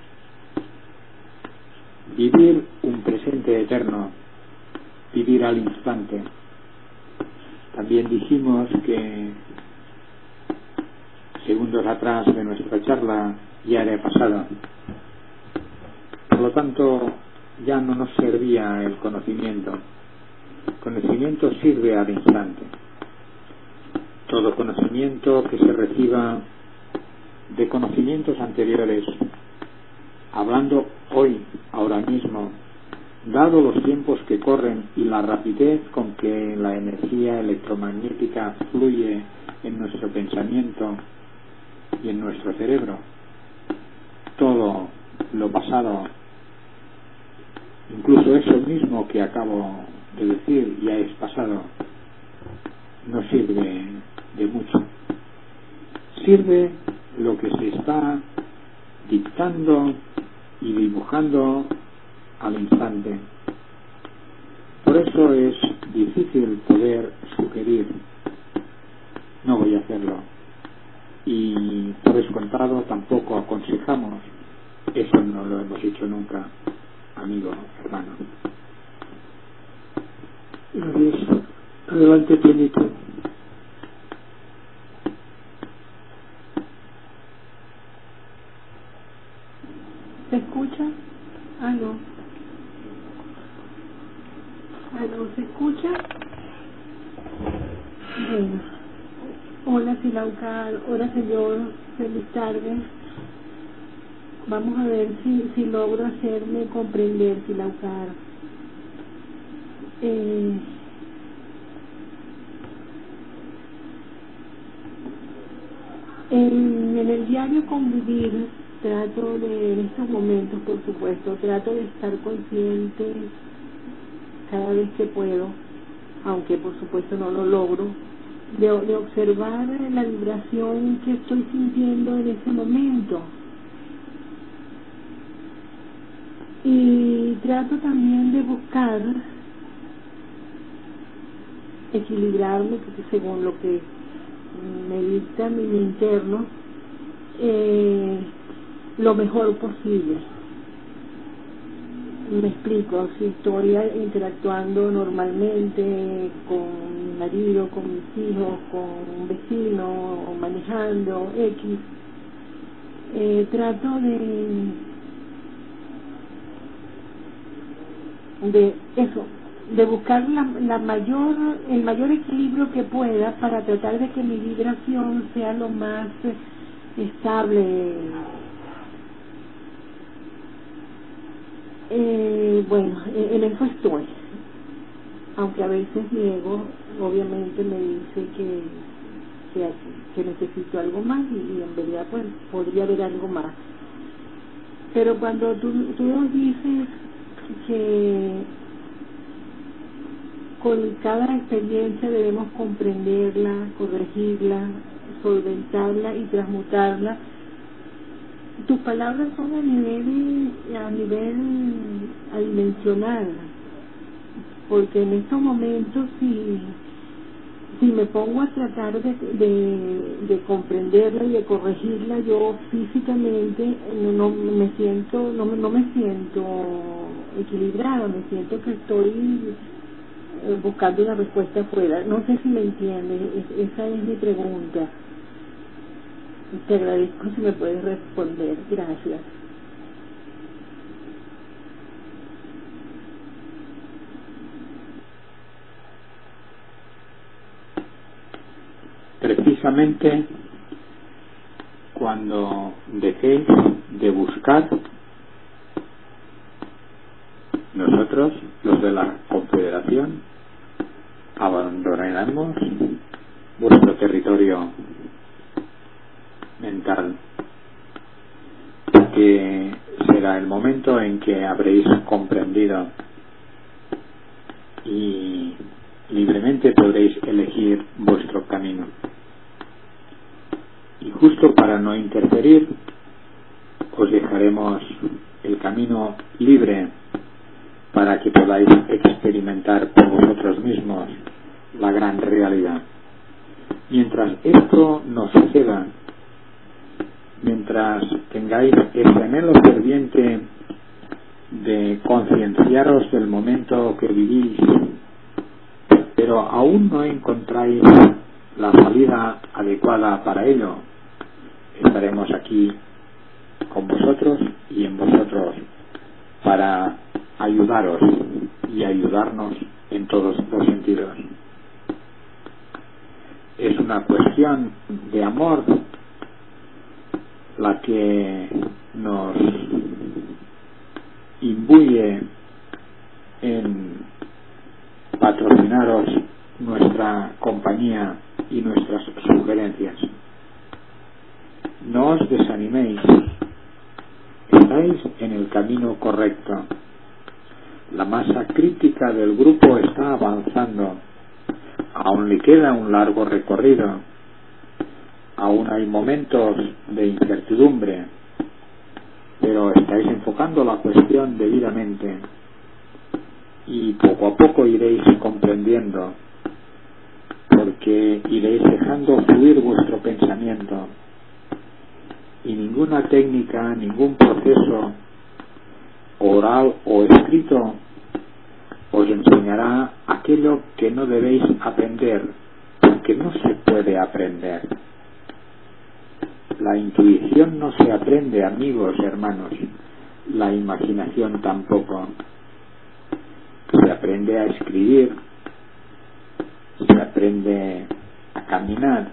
vivir un presente eterno, vivir al instante. También dijimos que segundos atrás de nuestra charla ya era pasado. Por lo tanto, ya no nos servía el conocimiento. El conocimiento sirve al instante. Todo conocimiento que se reciba de conocimientos anteriores, hablando hoy, ahora mismo, dado los tiempos que corren y la rapidez con que la energía electromagnética fluye en nuestro pensamiento y en nuestro cerebro, todo lo pasado, incluso eso mismo que acabo de decir, ya es pasado, no sirve de mucho. Sirve lo que se está dictando y dibujando al instante. Por eso es difícil poder sugerir. No voy a hacerlo. Y por descontado tampoco aconsejamos. Eso no lo hemos hecho nunca, amigo, hermano. Gracias. Adelante, Plenito. ¿Se escucha? Ah, no. Ah, no, ¿se escucha? Bueno. Hola, Silaucar. Hola, señor. Feliz tarde. Vamos a ver si, si logro hacerme comprender, Silaucar. Eh, en, en el diario convivir trato de, en estos momentos, por supuesto, trato de estar consciente cada vez que puedo, aunque por supuesto no lo logro, de, de observar la vibración que estoy sintiendo en ese momento. Y trato también de buscar equilibrarme, según lo que me dicta mi interno, eh, lo mejor posible. Me explico, si estoy interactuando normalmente con mi marido, con mis hijos, con un vecino, manejando X, eh, trato de de eso, de buscar la, la mayor, el mayor equilibrio que pueda para tratar de que mi vibración sea lo más estable. Eh, bueno, en eso estoy, aunque a veces mi ego obviamente me dice que, que, que necesito algo más y, y en verdad pues podría haber algo más. Pero cuando tú, tú nos dices que con cada experiencia debemos comprenderla, corregirla, solventarla y transmutarla, tus palabras son a nivel a nivel adimensional, porque en estos momentos si si me pongo a tratar de, de, de comprenderla y de corregirla, yo físicamente no, no me siento no, no me siento equilibrada, me siento que estoy eh, buscando una respuesta afuera. No sé si me entiendes, es, esa es mi pregunta. Te agradezco si me puedes responder. Gracias. Precisamente cuando dejéis de buscar, nosotros, los de la Confederación, abandonaremos vuestro territorio mental, porque será el momento en que habréis comprendido y libremente podréis elegir vuestro camino. Y justo para no interferir, os dejaremos el camino libre para que podáis experimentar por vosotros mismos la gran realidad. Mientras esto no suceda, mientras tengáis ese anhelo ferviente de concienciaros del momento que vivís, pero aún no encontráis la salida adecuada para ello, estaremos aquí con vosotros y en vosotros para ayudaros y ayudarnos en todos los sentidos. Es una cuestión de amor la que nos imbuye en patrocinaros nuestra compañía y nuestras sugerencias. No os desaniméis, estáis en el camino correcto. La masa crítica del grupo está avanzando, aún le queda un largo recorrido, aún hay momentos de incertidumbre, pero estáis enfocando la cuestión debidamente y poco a poco iréis comprendiendo, porque iréis dejando fluir vuestro pensamiento, y ninguna técnica, ningún proceso oral o escrito os enseñará aquello que no debéis aprender, porque no se puede aprender. La intuición no se aprende, amigos, hermanos, la imaginación tampoco. Se aprende a escribir, se aprende a caminar,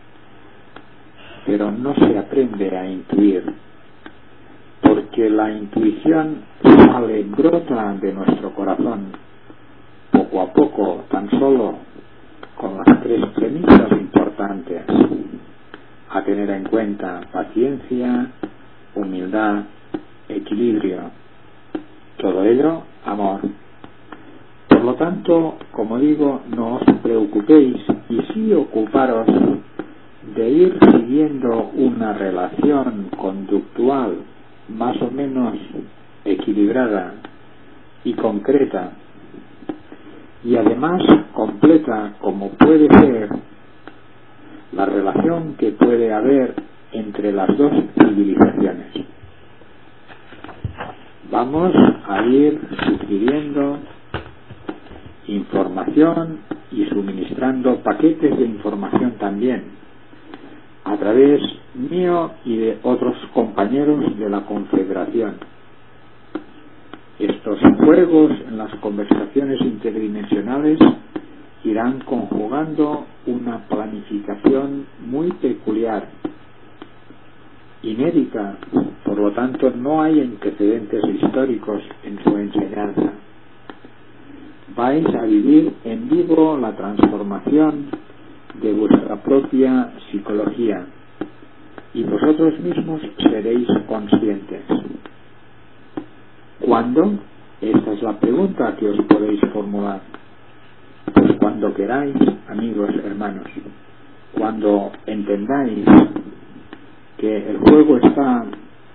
pero no se aprende a intuir, porque la intuición sale, brota de nuestro corazón, poco a poco, tan solo con las tres premisas importantes a tener en cuenta: paciencia, humildad, equilibrio. Todo ello, amor. Por lo tanto, como digo, no os preocupéis y sí ocuparos de ir siguiendo una relación conductual más o menos equilibrada y concreta, y además completa, como puede ser la relación que puede haber entre las dos civilizaciones. Vamos a ir sugiriendo información y suministrando paquetes de información también a través mío y de otros compañeros de la Confederación. Estos juegos en las conversaciones interdimensionales irán conjugando una planificación muy peculiar, inédita, por lo tanto no hay antecedentes históricos en su enseñanza. Vais a vivir en vivo la transformación de vuestra propia psicología y vosotros mismos seréis conscientes. ¿Cuándo? Esta es la pregunta que os podéis formular. Pues cuando queráis, amigos, hermanos, cuando entendáis que el juego está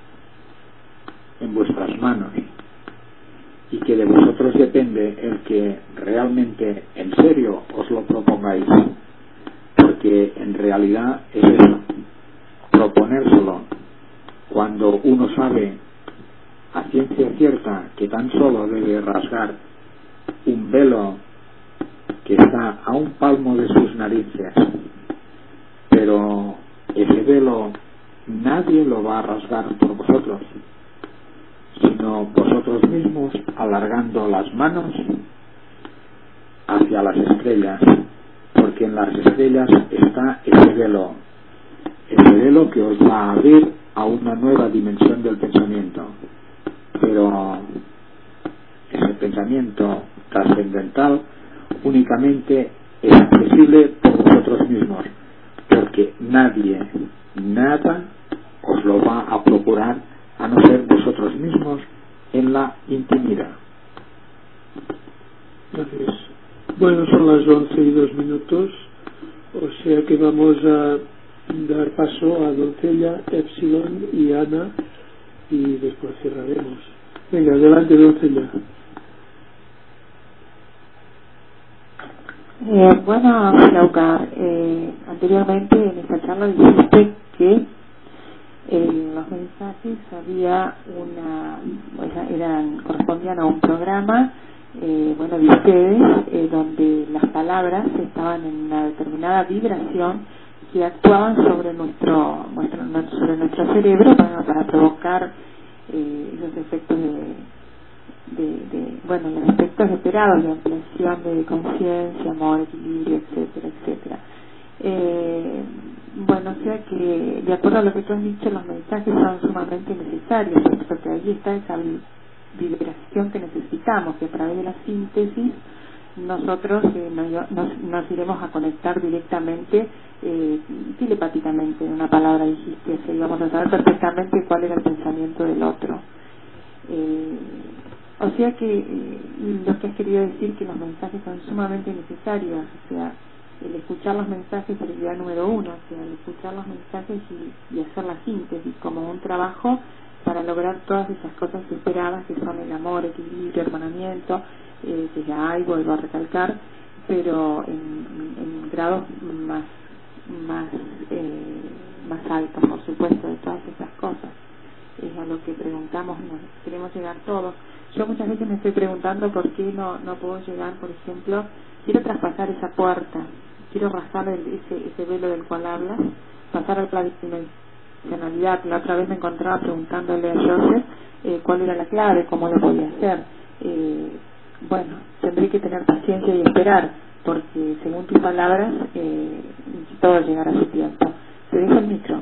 en vuestras manos y que de vosotros depende el que realmente en serio os lo propongáis, porque en realidad es eso, proponérselo, cuando uno sabe a ciencia cierta que tan solo debe rasgar un velo que está a un palmo de sus narices, pero ese velo nadie lo va a rasgar por vosotros, sino vosotros mismos alargando las manos hacia las estrellas, porque en las estrellas está ese velo, ese velo que os va a abrir a una nueva dimensión del pensamiento. Pero ese pensamiento trascendental únicamente es accesible por vosotros mismos, porque nadie, nada os lo va a procurar a no ser vosotros mismos en la intimidad. Gracias. Bueno, son las once y dos minutos, o sea que vamos a dar paso a Doncella, Epsilon y Ana, y después cerraremos. Venga, adelante, Doncella. Eh, bueno, Laucar, eh, anteriormente en esta charla dijiste que eh, los mensajes había una, eran, correspondían a un programa, eh, bueno, de ustedes, eh, donde las palabras estaban en una determinada vibración que actuaban sobre nuestro, nuestro sobre nuestro cerebro para, para provocar eh, esos efectos de, de, de, bueno, los efectos esperados de ampliación de conciencia, amor, equilibrio, etcétera, etcétera. Eh, bueno, o sea que, de acuerdo a lo que tú has dicho, los mensajes son sumamente necesarios, porque ahí está esa vibración que necesitamos, que a través de la síntesis nosotros eh, nos, nos, nos iremos a conectar directamente, eh, telepáticamente, en una palabra dijiste, así vamos a saber perfectamente cuál era el pensamiento del otro. Eh, o sea que eh, lo que has querido decir que los mensajes son sumamente necesarios, o sea, el escuchar los mensajes es la idea número uno, o sea, el escuchar los mensajes y, y hacer la síntesis como un trabajo para lograr todas esas cosas esperadas que son el amor, equilibrio, hermanamiento, eh, que ya hay, vuelvo a recalcar, pero en, en grados más más eh, más altos, por supuesto, de todas esas cosas. Es a lo que preguntamos, nos queremos llegar todos. Yo muchas veces me estoy preguntando por qué no no puedo llegar, por ejemplo, quiero traspasar esa puerta, quiero rasgar el, ese, ese velo del cual hablas, pasar al plano de dimensionalidad. La otra vez me encontraba preguntándole a Joseph eh, cuál era la clave, cómo lo podía hacer. Eh, bueno, tendré que tener paciencia y esperar, porque según tus palabras eh, todo llegará a su tiempo. Te dejo el micro.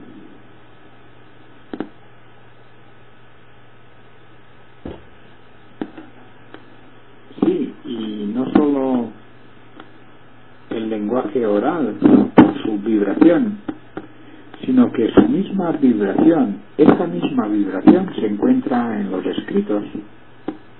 Sí, y no solo el lenguaje oral, su vibración, sino que su misma vibración, esta misma vibración se encuentra en los escritos.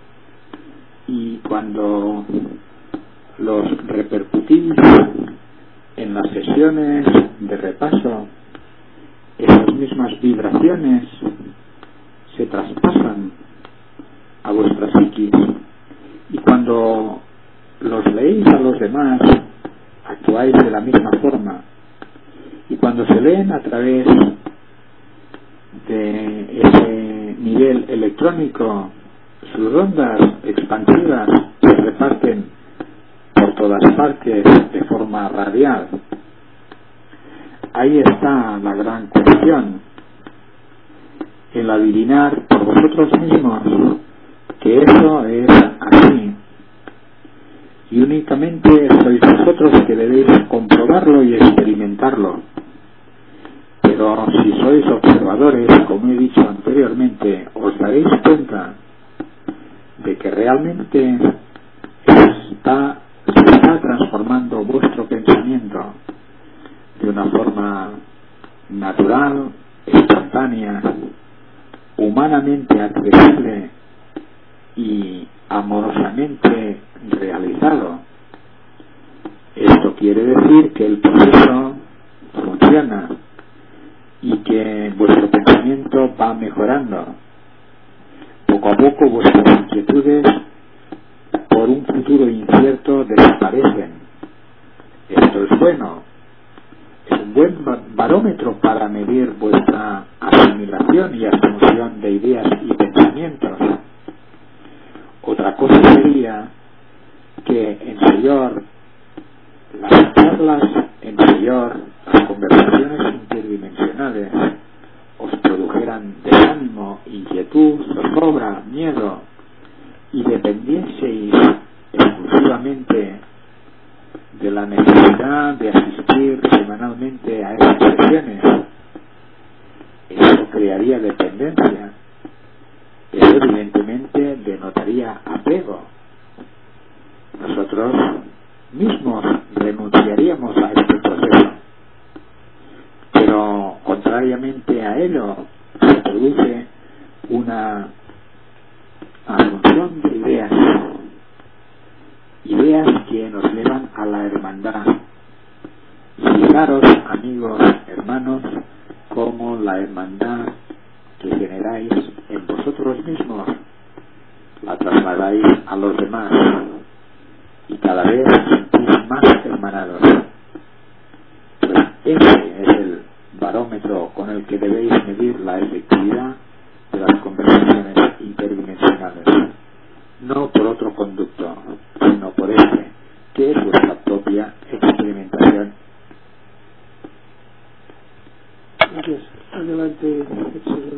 Y cuando los repercutís en las sesiones de repaso esas mismas vibraciones se traspasan a vuestra psiquis, y cuando los leéis a los demás actuáis de la misma forma, y cuando se leen a través de ese nivel electrónico sus ondas expansivas se reparten por todas partes de forma radial. Ahí está la gran cuestión, el adivinar por vosotros mismos que eso es así, y únicamente sois vosotros que debéis comprobarlo y experimentarlo. Pero si sois observadores, como he dicho anteriormente, os daréis cuenta de que realmente está, se está transformando vuestro pensamiento de una forma natural, espontánea, humanamente accesible y amorosamente realizado. Esto quiere decir que el proceso funciona y que vuestro pensamiento va mejorando. Poco a poco vuestras inquietudes por un futuro incierto desaparecen. Esto es bueno. Es un buen barómetro para medir vuestra asimilación y asunción de ideas y pensamientos. Otra cosa sería que en mayor las charlas, en mayor las conversaciones interdimensionales os produjeran desánimo, inquietud, zozobra, miedo, y dependieseis exclusivamente de la necesidad de asistir semanalmente a esas sesiones. Eso crearía dependencia. Eso evidentemente denotaría apego. Nosotros mismos renunciaríamos a este proceso, pero contrariamente a ello se produce una asunción de ideas, ideas que nos llevan a la hermandad. Fijaros, amigos, hermanos, como la hermandad que generáis en vosotros mismos la trasladáis a los demás, y cada vez os sentís más hermanados. Pues ese es el barómetro con el que debéis medir la efectividad de las conversaciones interdimensionales, no por otro conducto, sino por este, que es vuestra propia experimentación. Gracias. Adelante, señor.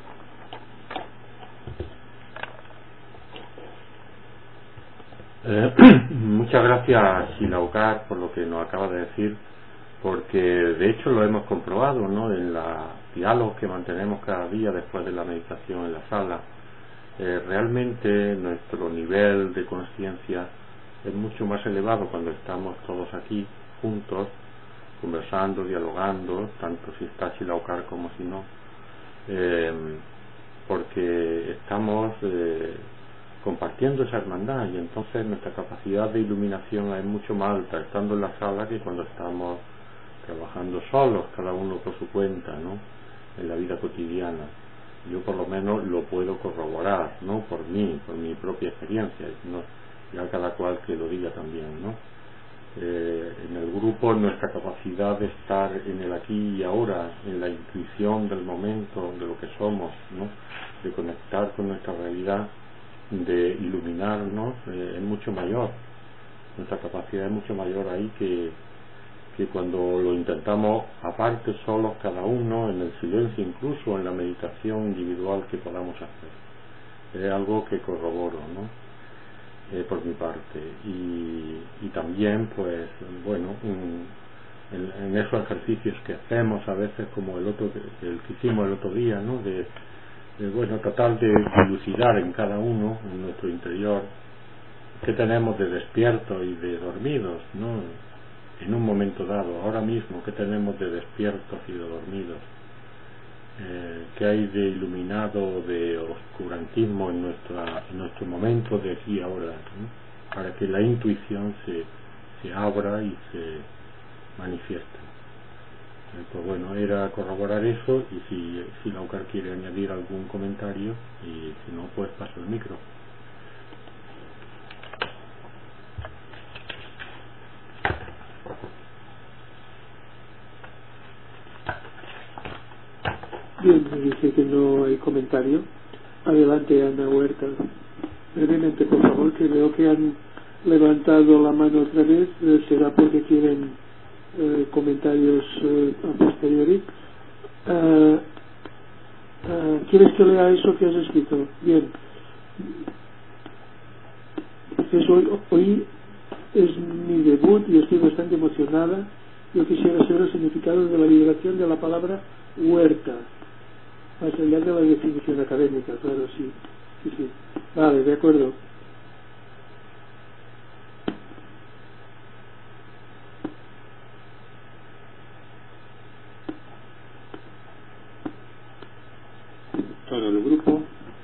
Eh, muchas gracias, Xilaocar, por lo que nos acaba de decir, porque de hecho lo hemos comprobado, ¿no?, en los diálogos que mantenemos cada día después de la meditación en la sala. Eh, realmente nuestro nivel de conciencia es mucho más elevado cuando estamos todos aquí juntos, conversando, dialogando, tanto si está Xilaocar como si no, eh, porque estamos eh, compartiendo esa hermandad, y entonces nuestra capacidad de iluminación es mucho más alta estando en la sala que cuando estamos trabajando solos, cada uno por su cuenta, ¿no?, en la vida cotidiana. Yo por lo menos lo puedo corroborar, ¿no?, por mí, por mi propia experiencia, ¿no?, ya cada cual que lo diga también, ¿no? Eh, en el grupo nuestra capacidad de estar en el aquí y ahora, en la intuición del momento, de lo que somos, ¿no?, de conectar con nuestra realidad, de iluminarnos, eh, es mucho mayor. Nuestra capacidad es mucho mayor ahí que, que cuando lo intentamos aparte, solos, cada uno, en el silencio, incluso en la meditación individual que podamos hacer. Es algo que corroboro, ¿no?, eh, por mi parte. Y, y también, pues, bueno, un, en, en esos ejercicios que hacemos a veces, como el otro el que hicimos el otro día, ¿no?, de Eh, bueno, tratar de dilucidar en cada uno, en nuestro interior, qué tenemos de despierto y de dormidos, ¿no?, en un momento dado, ahora mismo, qué tenemos de despiertos y de dormidos, eh, qué hay de iluminado, de oscurantismo en, nuestra, en nuestro momento de aquí y ahora, ¿no?, para que la intuición se, se abra y se, manifiestan. Eh, pues bueno, era corroborar eso, y si, si Laucar quiere añadir algún comentario, y si no, pues paso el micro. Bien, me dice que no hay comentario. Adelante, Ana Huerta. Brevemente, por favor, que veo que han levantado la mano otra vez. Eh, será porque quieren eh, comentarios eh, a posteriori. Uh, uh, ¿Quieres que lea eso que has escrito? Bien. Pues hoy, hoy es mi debut y estoy bastante emocionada. Yo quisiera saber el significado de la vibración de la palabra huerta, más allá de la definición académica, claro, sí, sí, sí. Vale, de acuerdo. Todo el grupo,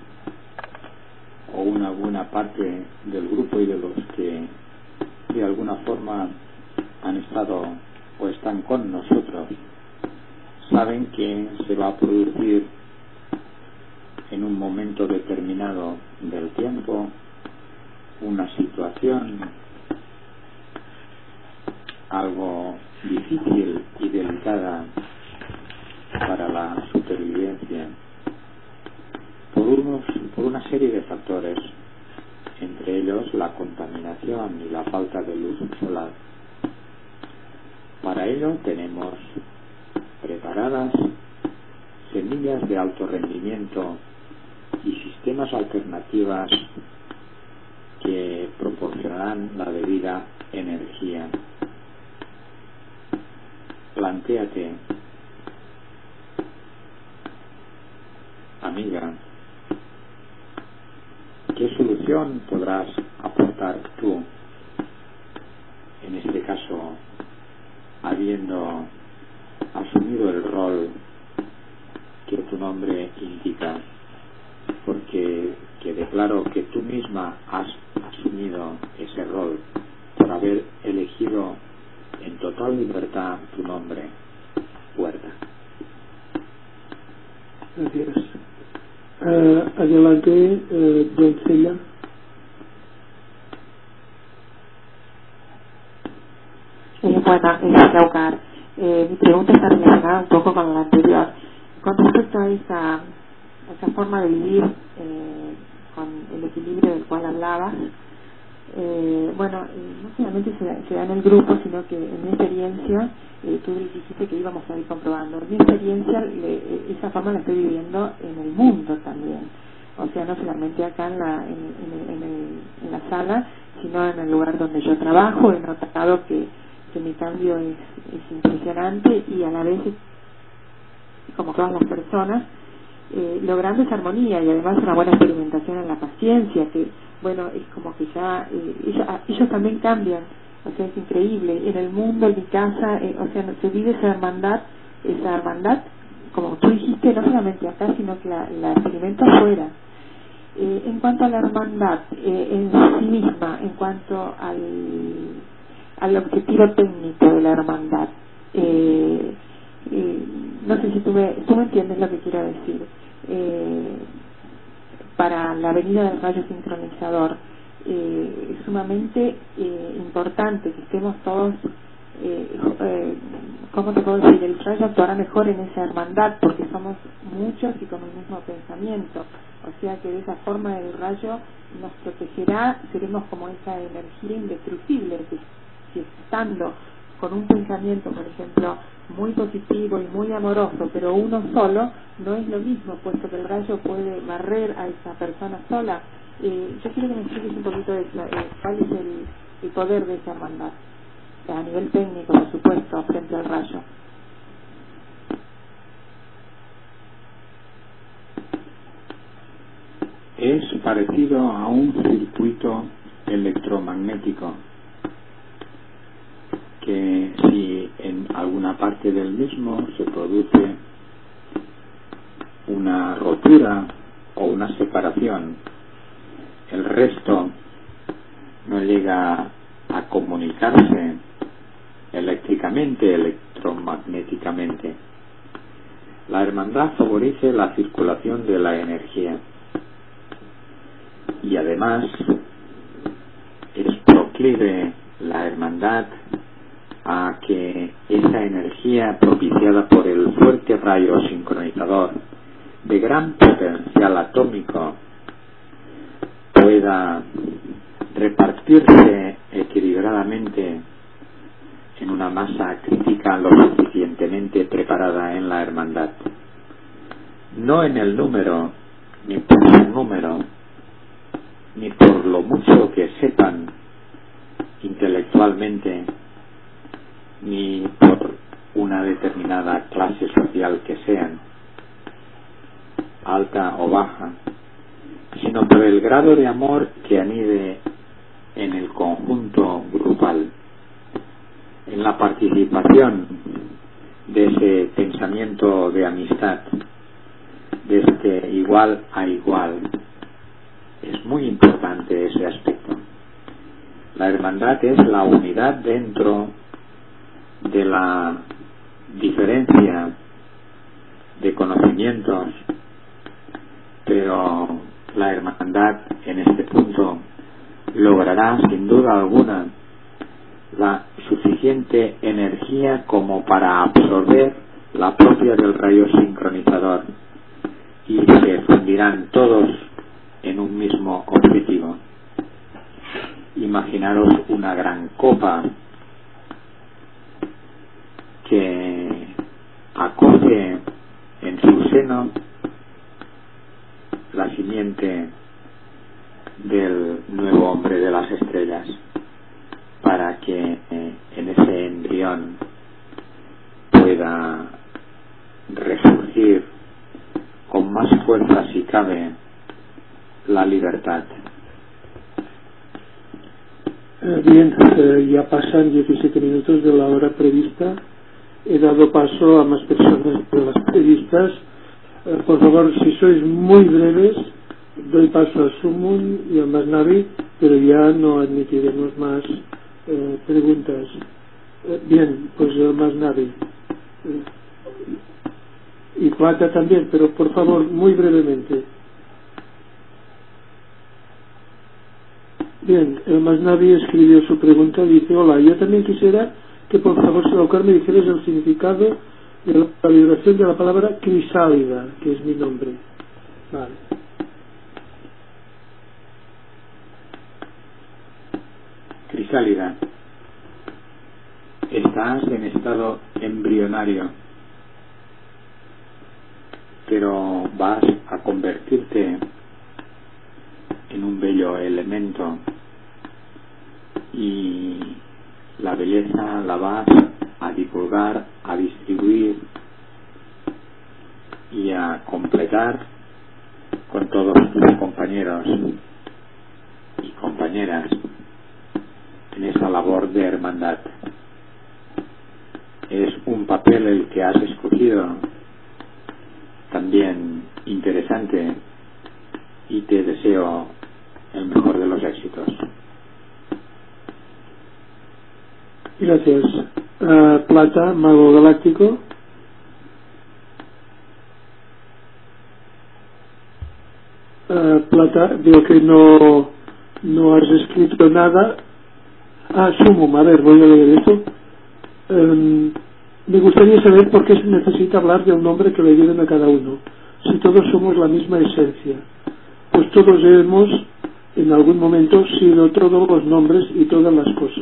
o una buena parte del grupo y de los que de alguna forma han estado o están con nosotros, saben que se va a producir en un momento determinado del tiempo una situación algo difícil y delicada para la supervivencia por unos por una serie de factores, entre ellos la contaminación y la falta de luz solar. Para ello tenemos preparadas semillas de alto rendimiento y sistemas alternativas que proporcionarán la debida energía. Plantéate, amiga, ¿qué solución podrás aportar tú, en este caso, habiendo asumido el rol que tu nombre indica? Porque quede claro que tú misma has asumido ese rol por haber elegido en total libertad tu nombre, Huerta. Gracias. Uh, adelante, uh, doncella. Eh, bueno, es Laucar. Eh, mi pregunta está relacionada un poco con la anterior. Con respecto a esa, a esa forma de vivir eh, con el equilibrio del cual hablabas, eh, bueno, eh, no solamente se da, se da en el grupo, sino que en mi experiencia, eh, tú dijiste que íbamos a ir comprobando. En mi experiencia, le, esa forma la estoy viviendo en el mundo también. O sea, no solamente acá en la, en, en, en, el, en la sala, sino en el lugar donde yo trabajo. He notado que, que mi cambio es, es impresionante y a la vez, como todas las personas, eh, logrando esa armonía y además una buena experimentación en la paciencia, que bueno, es como que ya eh, ellos, ellos también cambian, o sea, es increíble. En el mundo, en mi casa, eh, o sea, se vive esa hermandad, esa hermandad, como tú dijiste, no solamente acá, sino que la, la experimento afuera. Eh, en cuanto a la hermandad eh, en sí misma, en cuanto al, al objetivo técnico de la hermandad, eh, eh, no sé si tú me, tú me entiendes lo que quiero decir. Eh, para la venida del rayo sincronizador eh, es sumamente eh, importante que estemos todos, eh, eh, ¿cómo te puedo decir? El rayo actuará mejor en esa hermandad porque somos muchos y con el mismo pensamiento, o sea que de esa forma el rayo nos protegerá, seremos como esa energía indestructible que si estando con un pensamiento, por ejemplo, muy positivo y muy amoroso, pero uno solo, no es lo mismo, puesto que el rayo puede barrer a esa persona sola. Eh, yo quiero que me expliques un poquito de eh, cuál es el, el poder de esa hermandad, a nivel técnico, por supuesto, frente al rayo. Es parecido a un circuito electromagnético que si en alguna parte del mismo se produce una rotura o una separación, el resto no llega a comunicarse eléctricamente físicamente, electromagnéticamente. La hermandad favorece la circulación de la energía y además es proclive la hermandad a que esa energía propiciada por el fuerte rayo sincronizador de gran potencial atómico pueda repartirse equilibradamente en una masa crítica lo suficientemente preparada en la hermandad, no en el número, ni por su número, ni por lo mucho que sepan intelectualmente, ni por una determinada clase social que sean, alta o baja, sino por el grado de amor que anide en el conjunto grupal, en la participación de ese pensamiento de amistad, de este igual a igual. Es muy importante ese aspecto. La hermandad es la unidad dentro de la diferencia de conocimientos, pero la hermandad en este punto logrará sin duda alguna la suficiente energía como para absorber la propia del rayo sincronizador y se fundirán todos en un mismo objetivo. Imaginaros una gran copa que acoge en su seno la simiente del nuevo hombre de las estrellas, para que eh, en ese embrión pueda resurgir con más fuerza, si cabe, la libertad. Eh, bien, eh, ya pasan diecisiete minutos de la hora prevista. He dado paso a más personas de las previstas. Eh, por favor, si sois muy breves, doy paso a Sumun y a Masnavi, pero ya no admitiremos más eh, preguntas. Eh, bien, pues eh, Masnavi. Eh, y Plata también, pero por favor, muy brevemente. Bien, el Masnavi escribió su pregunta, dice: hola, yo también quisiera que por favor, Silaucar, me dijeras el significado de la vibración de la palabra crisálida, que es mi nombre. Vale. Crisálida. Estás en estado embrionario, pero vas a convertirte en un bello elemento y la belleza la vas a divulgar, a distribuir y a completar con todos tus compañeros y compañeras en esa labor de hermandad. Es un papel el que has escogido, también interesante, y te deseo el mejor de los éxitos. Gracias. Uh, Plata, Mago Galáctico. Uh, Plata, veo que no, no has escrito nada. Ah, Sumum, a ver, voy a leer eso. Um, me gustaría saber por qué se necesita hablar del nombre que le dieron a cada uno, si todos somos la misma esencia. Pues todos hemos, en algún momento, sido todos los nombres y todas las cosas.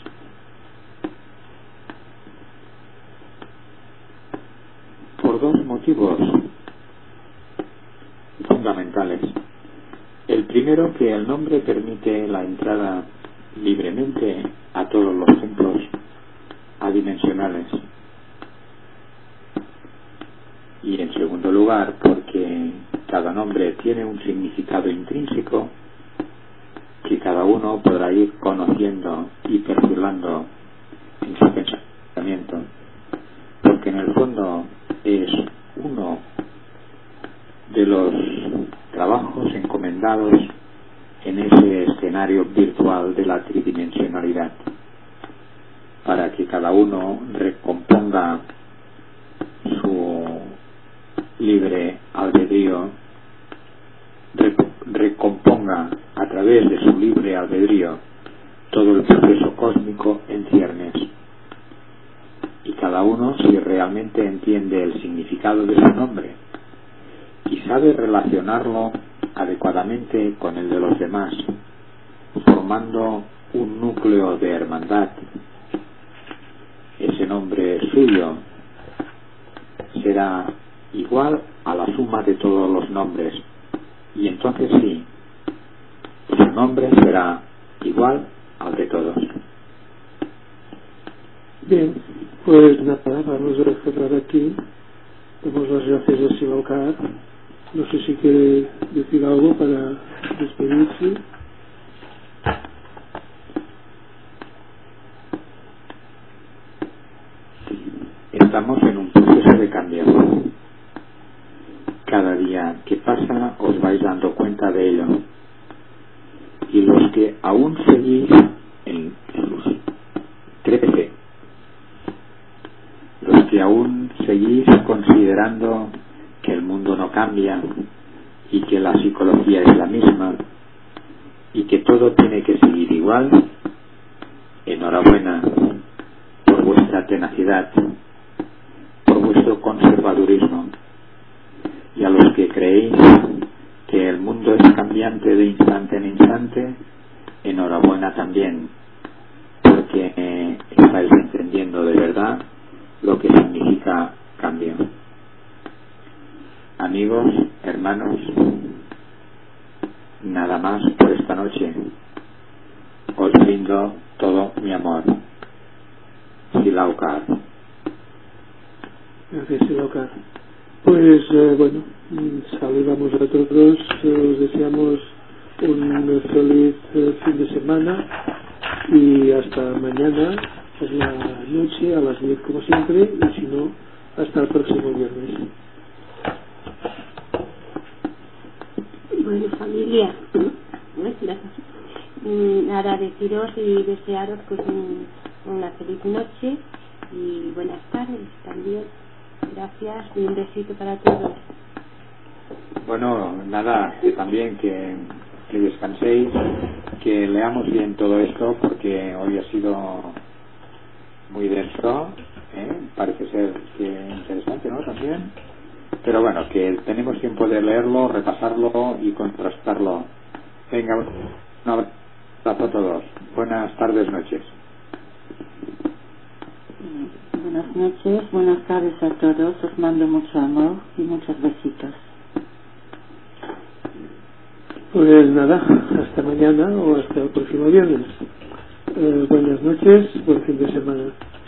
Por dos motivos fundamentales. El primero, que el nombre permite la entrada libremente a todos los templos adimensionales. Y en segundo lugar, porque cada nombre tiene un significado intrínseco que cada uno podrá ir conociendo y perfilando en su pensamiento, porque en el fondo es uno de los trabajos encomendados en ese escenario virtual de la tridimensionalidad. para que cada uno recomponga su libre albedrío, recomponga a través de su libre albedrío todo el proceso cósmico en ciernes. Y cada uno, si realmente entiende el significado de su nombre y sabe relacionarlo adecuadamente con el de los demás, formando un núcleo de hermandad, ese nombre suyo será igual a la suma de todos los nombres, y entonces sí, su nombre será igual al de todos. Bien, pues nada, vamos a cerrar aquí. Damos las gracias a Silaukar. No sé si quiere decir algo para despedirse. Estamos en un proceso de cambio. Cada día que pasa os vais dando cuenta de ello. Y los que aún seguís en Jesús, trece, los que aún seguís considerando que el mundo no cambia y que la psicología es la misma y que todo tiene que seguir igual, enhorabuena por vuestra tenacidad, por vuestro conservadurismo. Y a los que creéis que el mundo es cambiante de instante en instante, enhorabuena también, porque eh, estáis entendiendo de verdad lo que significa cambio. Amigos, hermanos, nada más por esta noche. Os brindo todo mi amor. Silaukar. Gracias, Silaukar. Pues eh, bueno, saludamos a todos, os deseamos un feliz eh, fin de semana y hasta mañana por la noche a las diez como siempre, y si no, hasta el próximo viernes. Bueno, familia, nada, deciros y desearos pues un, una feliz noche y buenas tardes también. Gracias y un besito para todos. Bueno, nada, que también que, que descanséis, que leamos bien todo esto, porque hoy ha sido muy denso, ¿eh? Parece ser que interesante, ¿no? También. Pero bueno, que tenemos tiempo de leerlo, repasarlo y contrastarlo. Venga, un abrazo a todos. Buenas tardes, noches. Buenas noches, buenas tardes a todos. Os mando mucho amor y muchos besitos. Pues nada, hasta mañana o hasta el próximo viernes. Eh, buenas noches, buen fin de semana.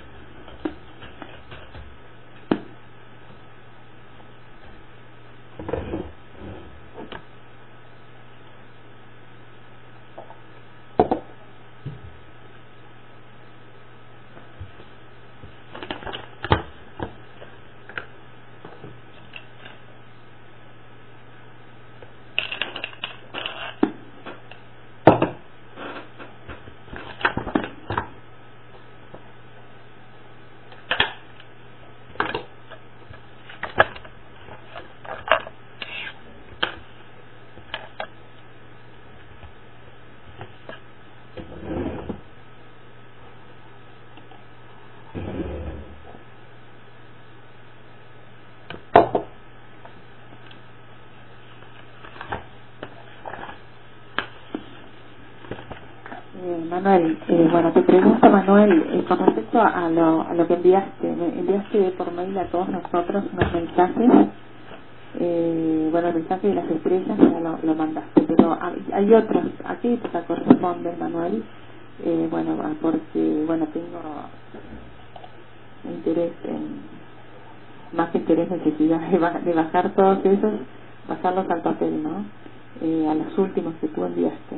Manuel, eh, bueno, te pregunto, Manuel, eh, con respecto a lo, a lo que enviaste, me enviaste por mail a todos nosotros unos mensajes, eh, bueno, el mensaje de las estrellas ya lo, lo mandaste, pero hay, hay otros, ¿a qué época corresponde, Manuel? Eh, bueno, porque, bueno, tengo interés en, más que interés, necesidad de, bajar, de bajar todos esos, pasarlos al papel, ¿no? Eh, a los últimos que tú enviaste.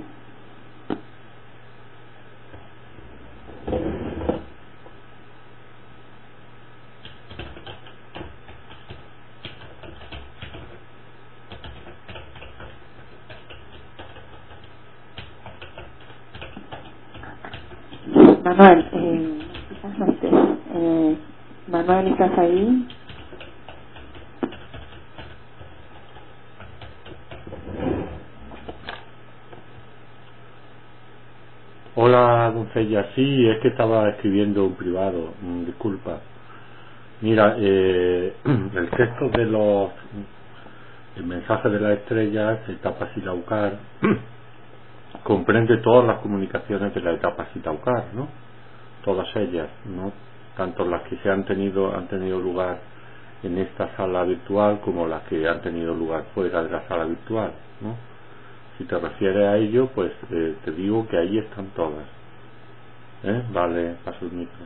Manuel, eh, quizás no estés. Eh, Manuel, ¿estás ahí? Hola, doncella. Sí, es que estaba escribiendo un privado. Mm, disculpa. Mira, eh, el texto de los... El mensaje de las estrellas, etapa Silaucar, comprende todas las comunicaciones de la etapa Silaucar, ¿no? Todas ellas, ¿no? Tanto las que se han tenido han tenido lugar en esta sala virtual como las que han tenido lugar fuera de la sala virtual, ¿no? Si te refieres a ello, pues eh, te digo que ahí están todas. ¿Eh? Vale, paso el micro.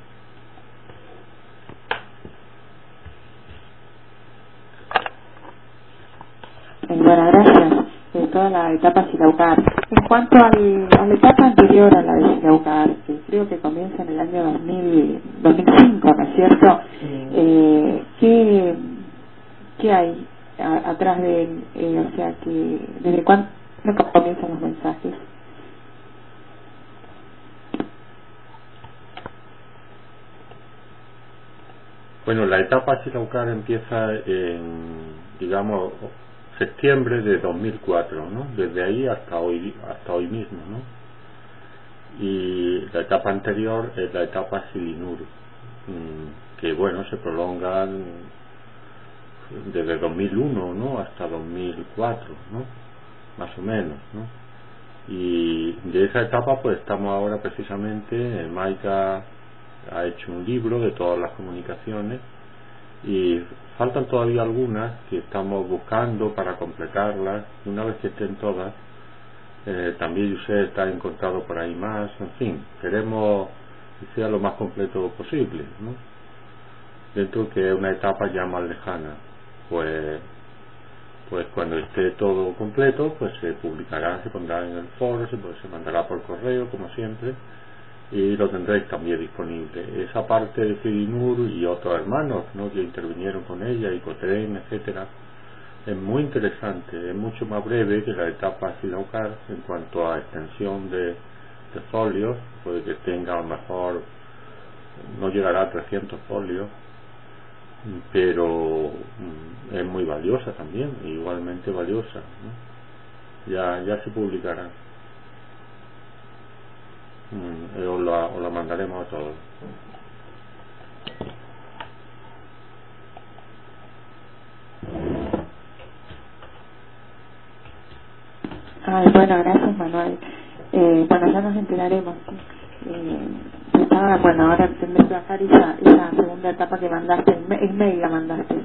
Eh, bueno, gracias. De toda la etapa Silaucar. En cuanto al, a la etapa anterior a la de Silaucar, que creo que comienza en el año dos mil, dos mil cinco, ¿no es cierto? Eh, ¿qué, ¿Qué hay a, atrás de él? Eh, o sea, que ¿desde cuándo comienzan los mensajes? Bueno, la etapa Silaucar empieza en, digamos, septiembre de dos mil cuatro, ¿no? Desde ahí hasta hoy, hasta hoy mismo, ¿no? Y la etapa anterior es la etapa Silinur, que bueno, se prolonga desde dos mil uno, ¿no? Hasta dos mil cuatro, ¿no? Más o menos, ¿no? Y de esa etapa pues estamos ahora precisamente, Maika ha hecho un libro de todas las comunicaciones y faltan todavía algunas que estamos buscando para completarlas. Una vez que estén todas, eh, también usted está encontrado por ahí más, en fin, queremos que sea lo más completo posible, ¿no? Dentro que es una etapa ya más lejana, pues pues cuando esté todo completo pues se publicará, se pondrá en el foro, se, pues, se mandará por correo como siempre y lo tendréis también disponible. Esa parte de Silinur y otros hermanos, ¿no?, que intervinieron con ella, y Cotren, etcétera, es muy interesante, es mucho más breve que la etapa Silaucar en cuanto a extensión de, de folios, puede que tenga a lo mejor, no llegará a trescientos folios, pero mm, es muy valiosa también, igualmente valiosa, ¿no? ya, ya se publicará. Mm, os, la, os la mandaremos a todos. Ay, bueno, gracias, Manuel. Eh, bueno, ya nos enteraremos, ¿sí? Eh, estaba, bueno, ahora tendré que bajar esa, esa segunda etapa que mandaste, en mail la mandaste.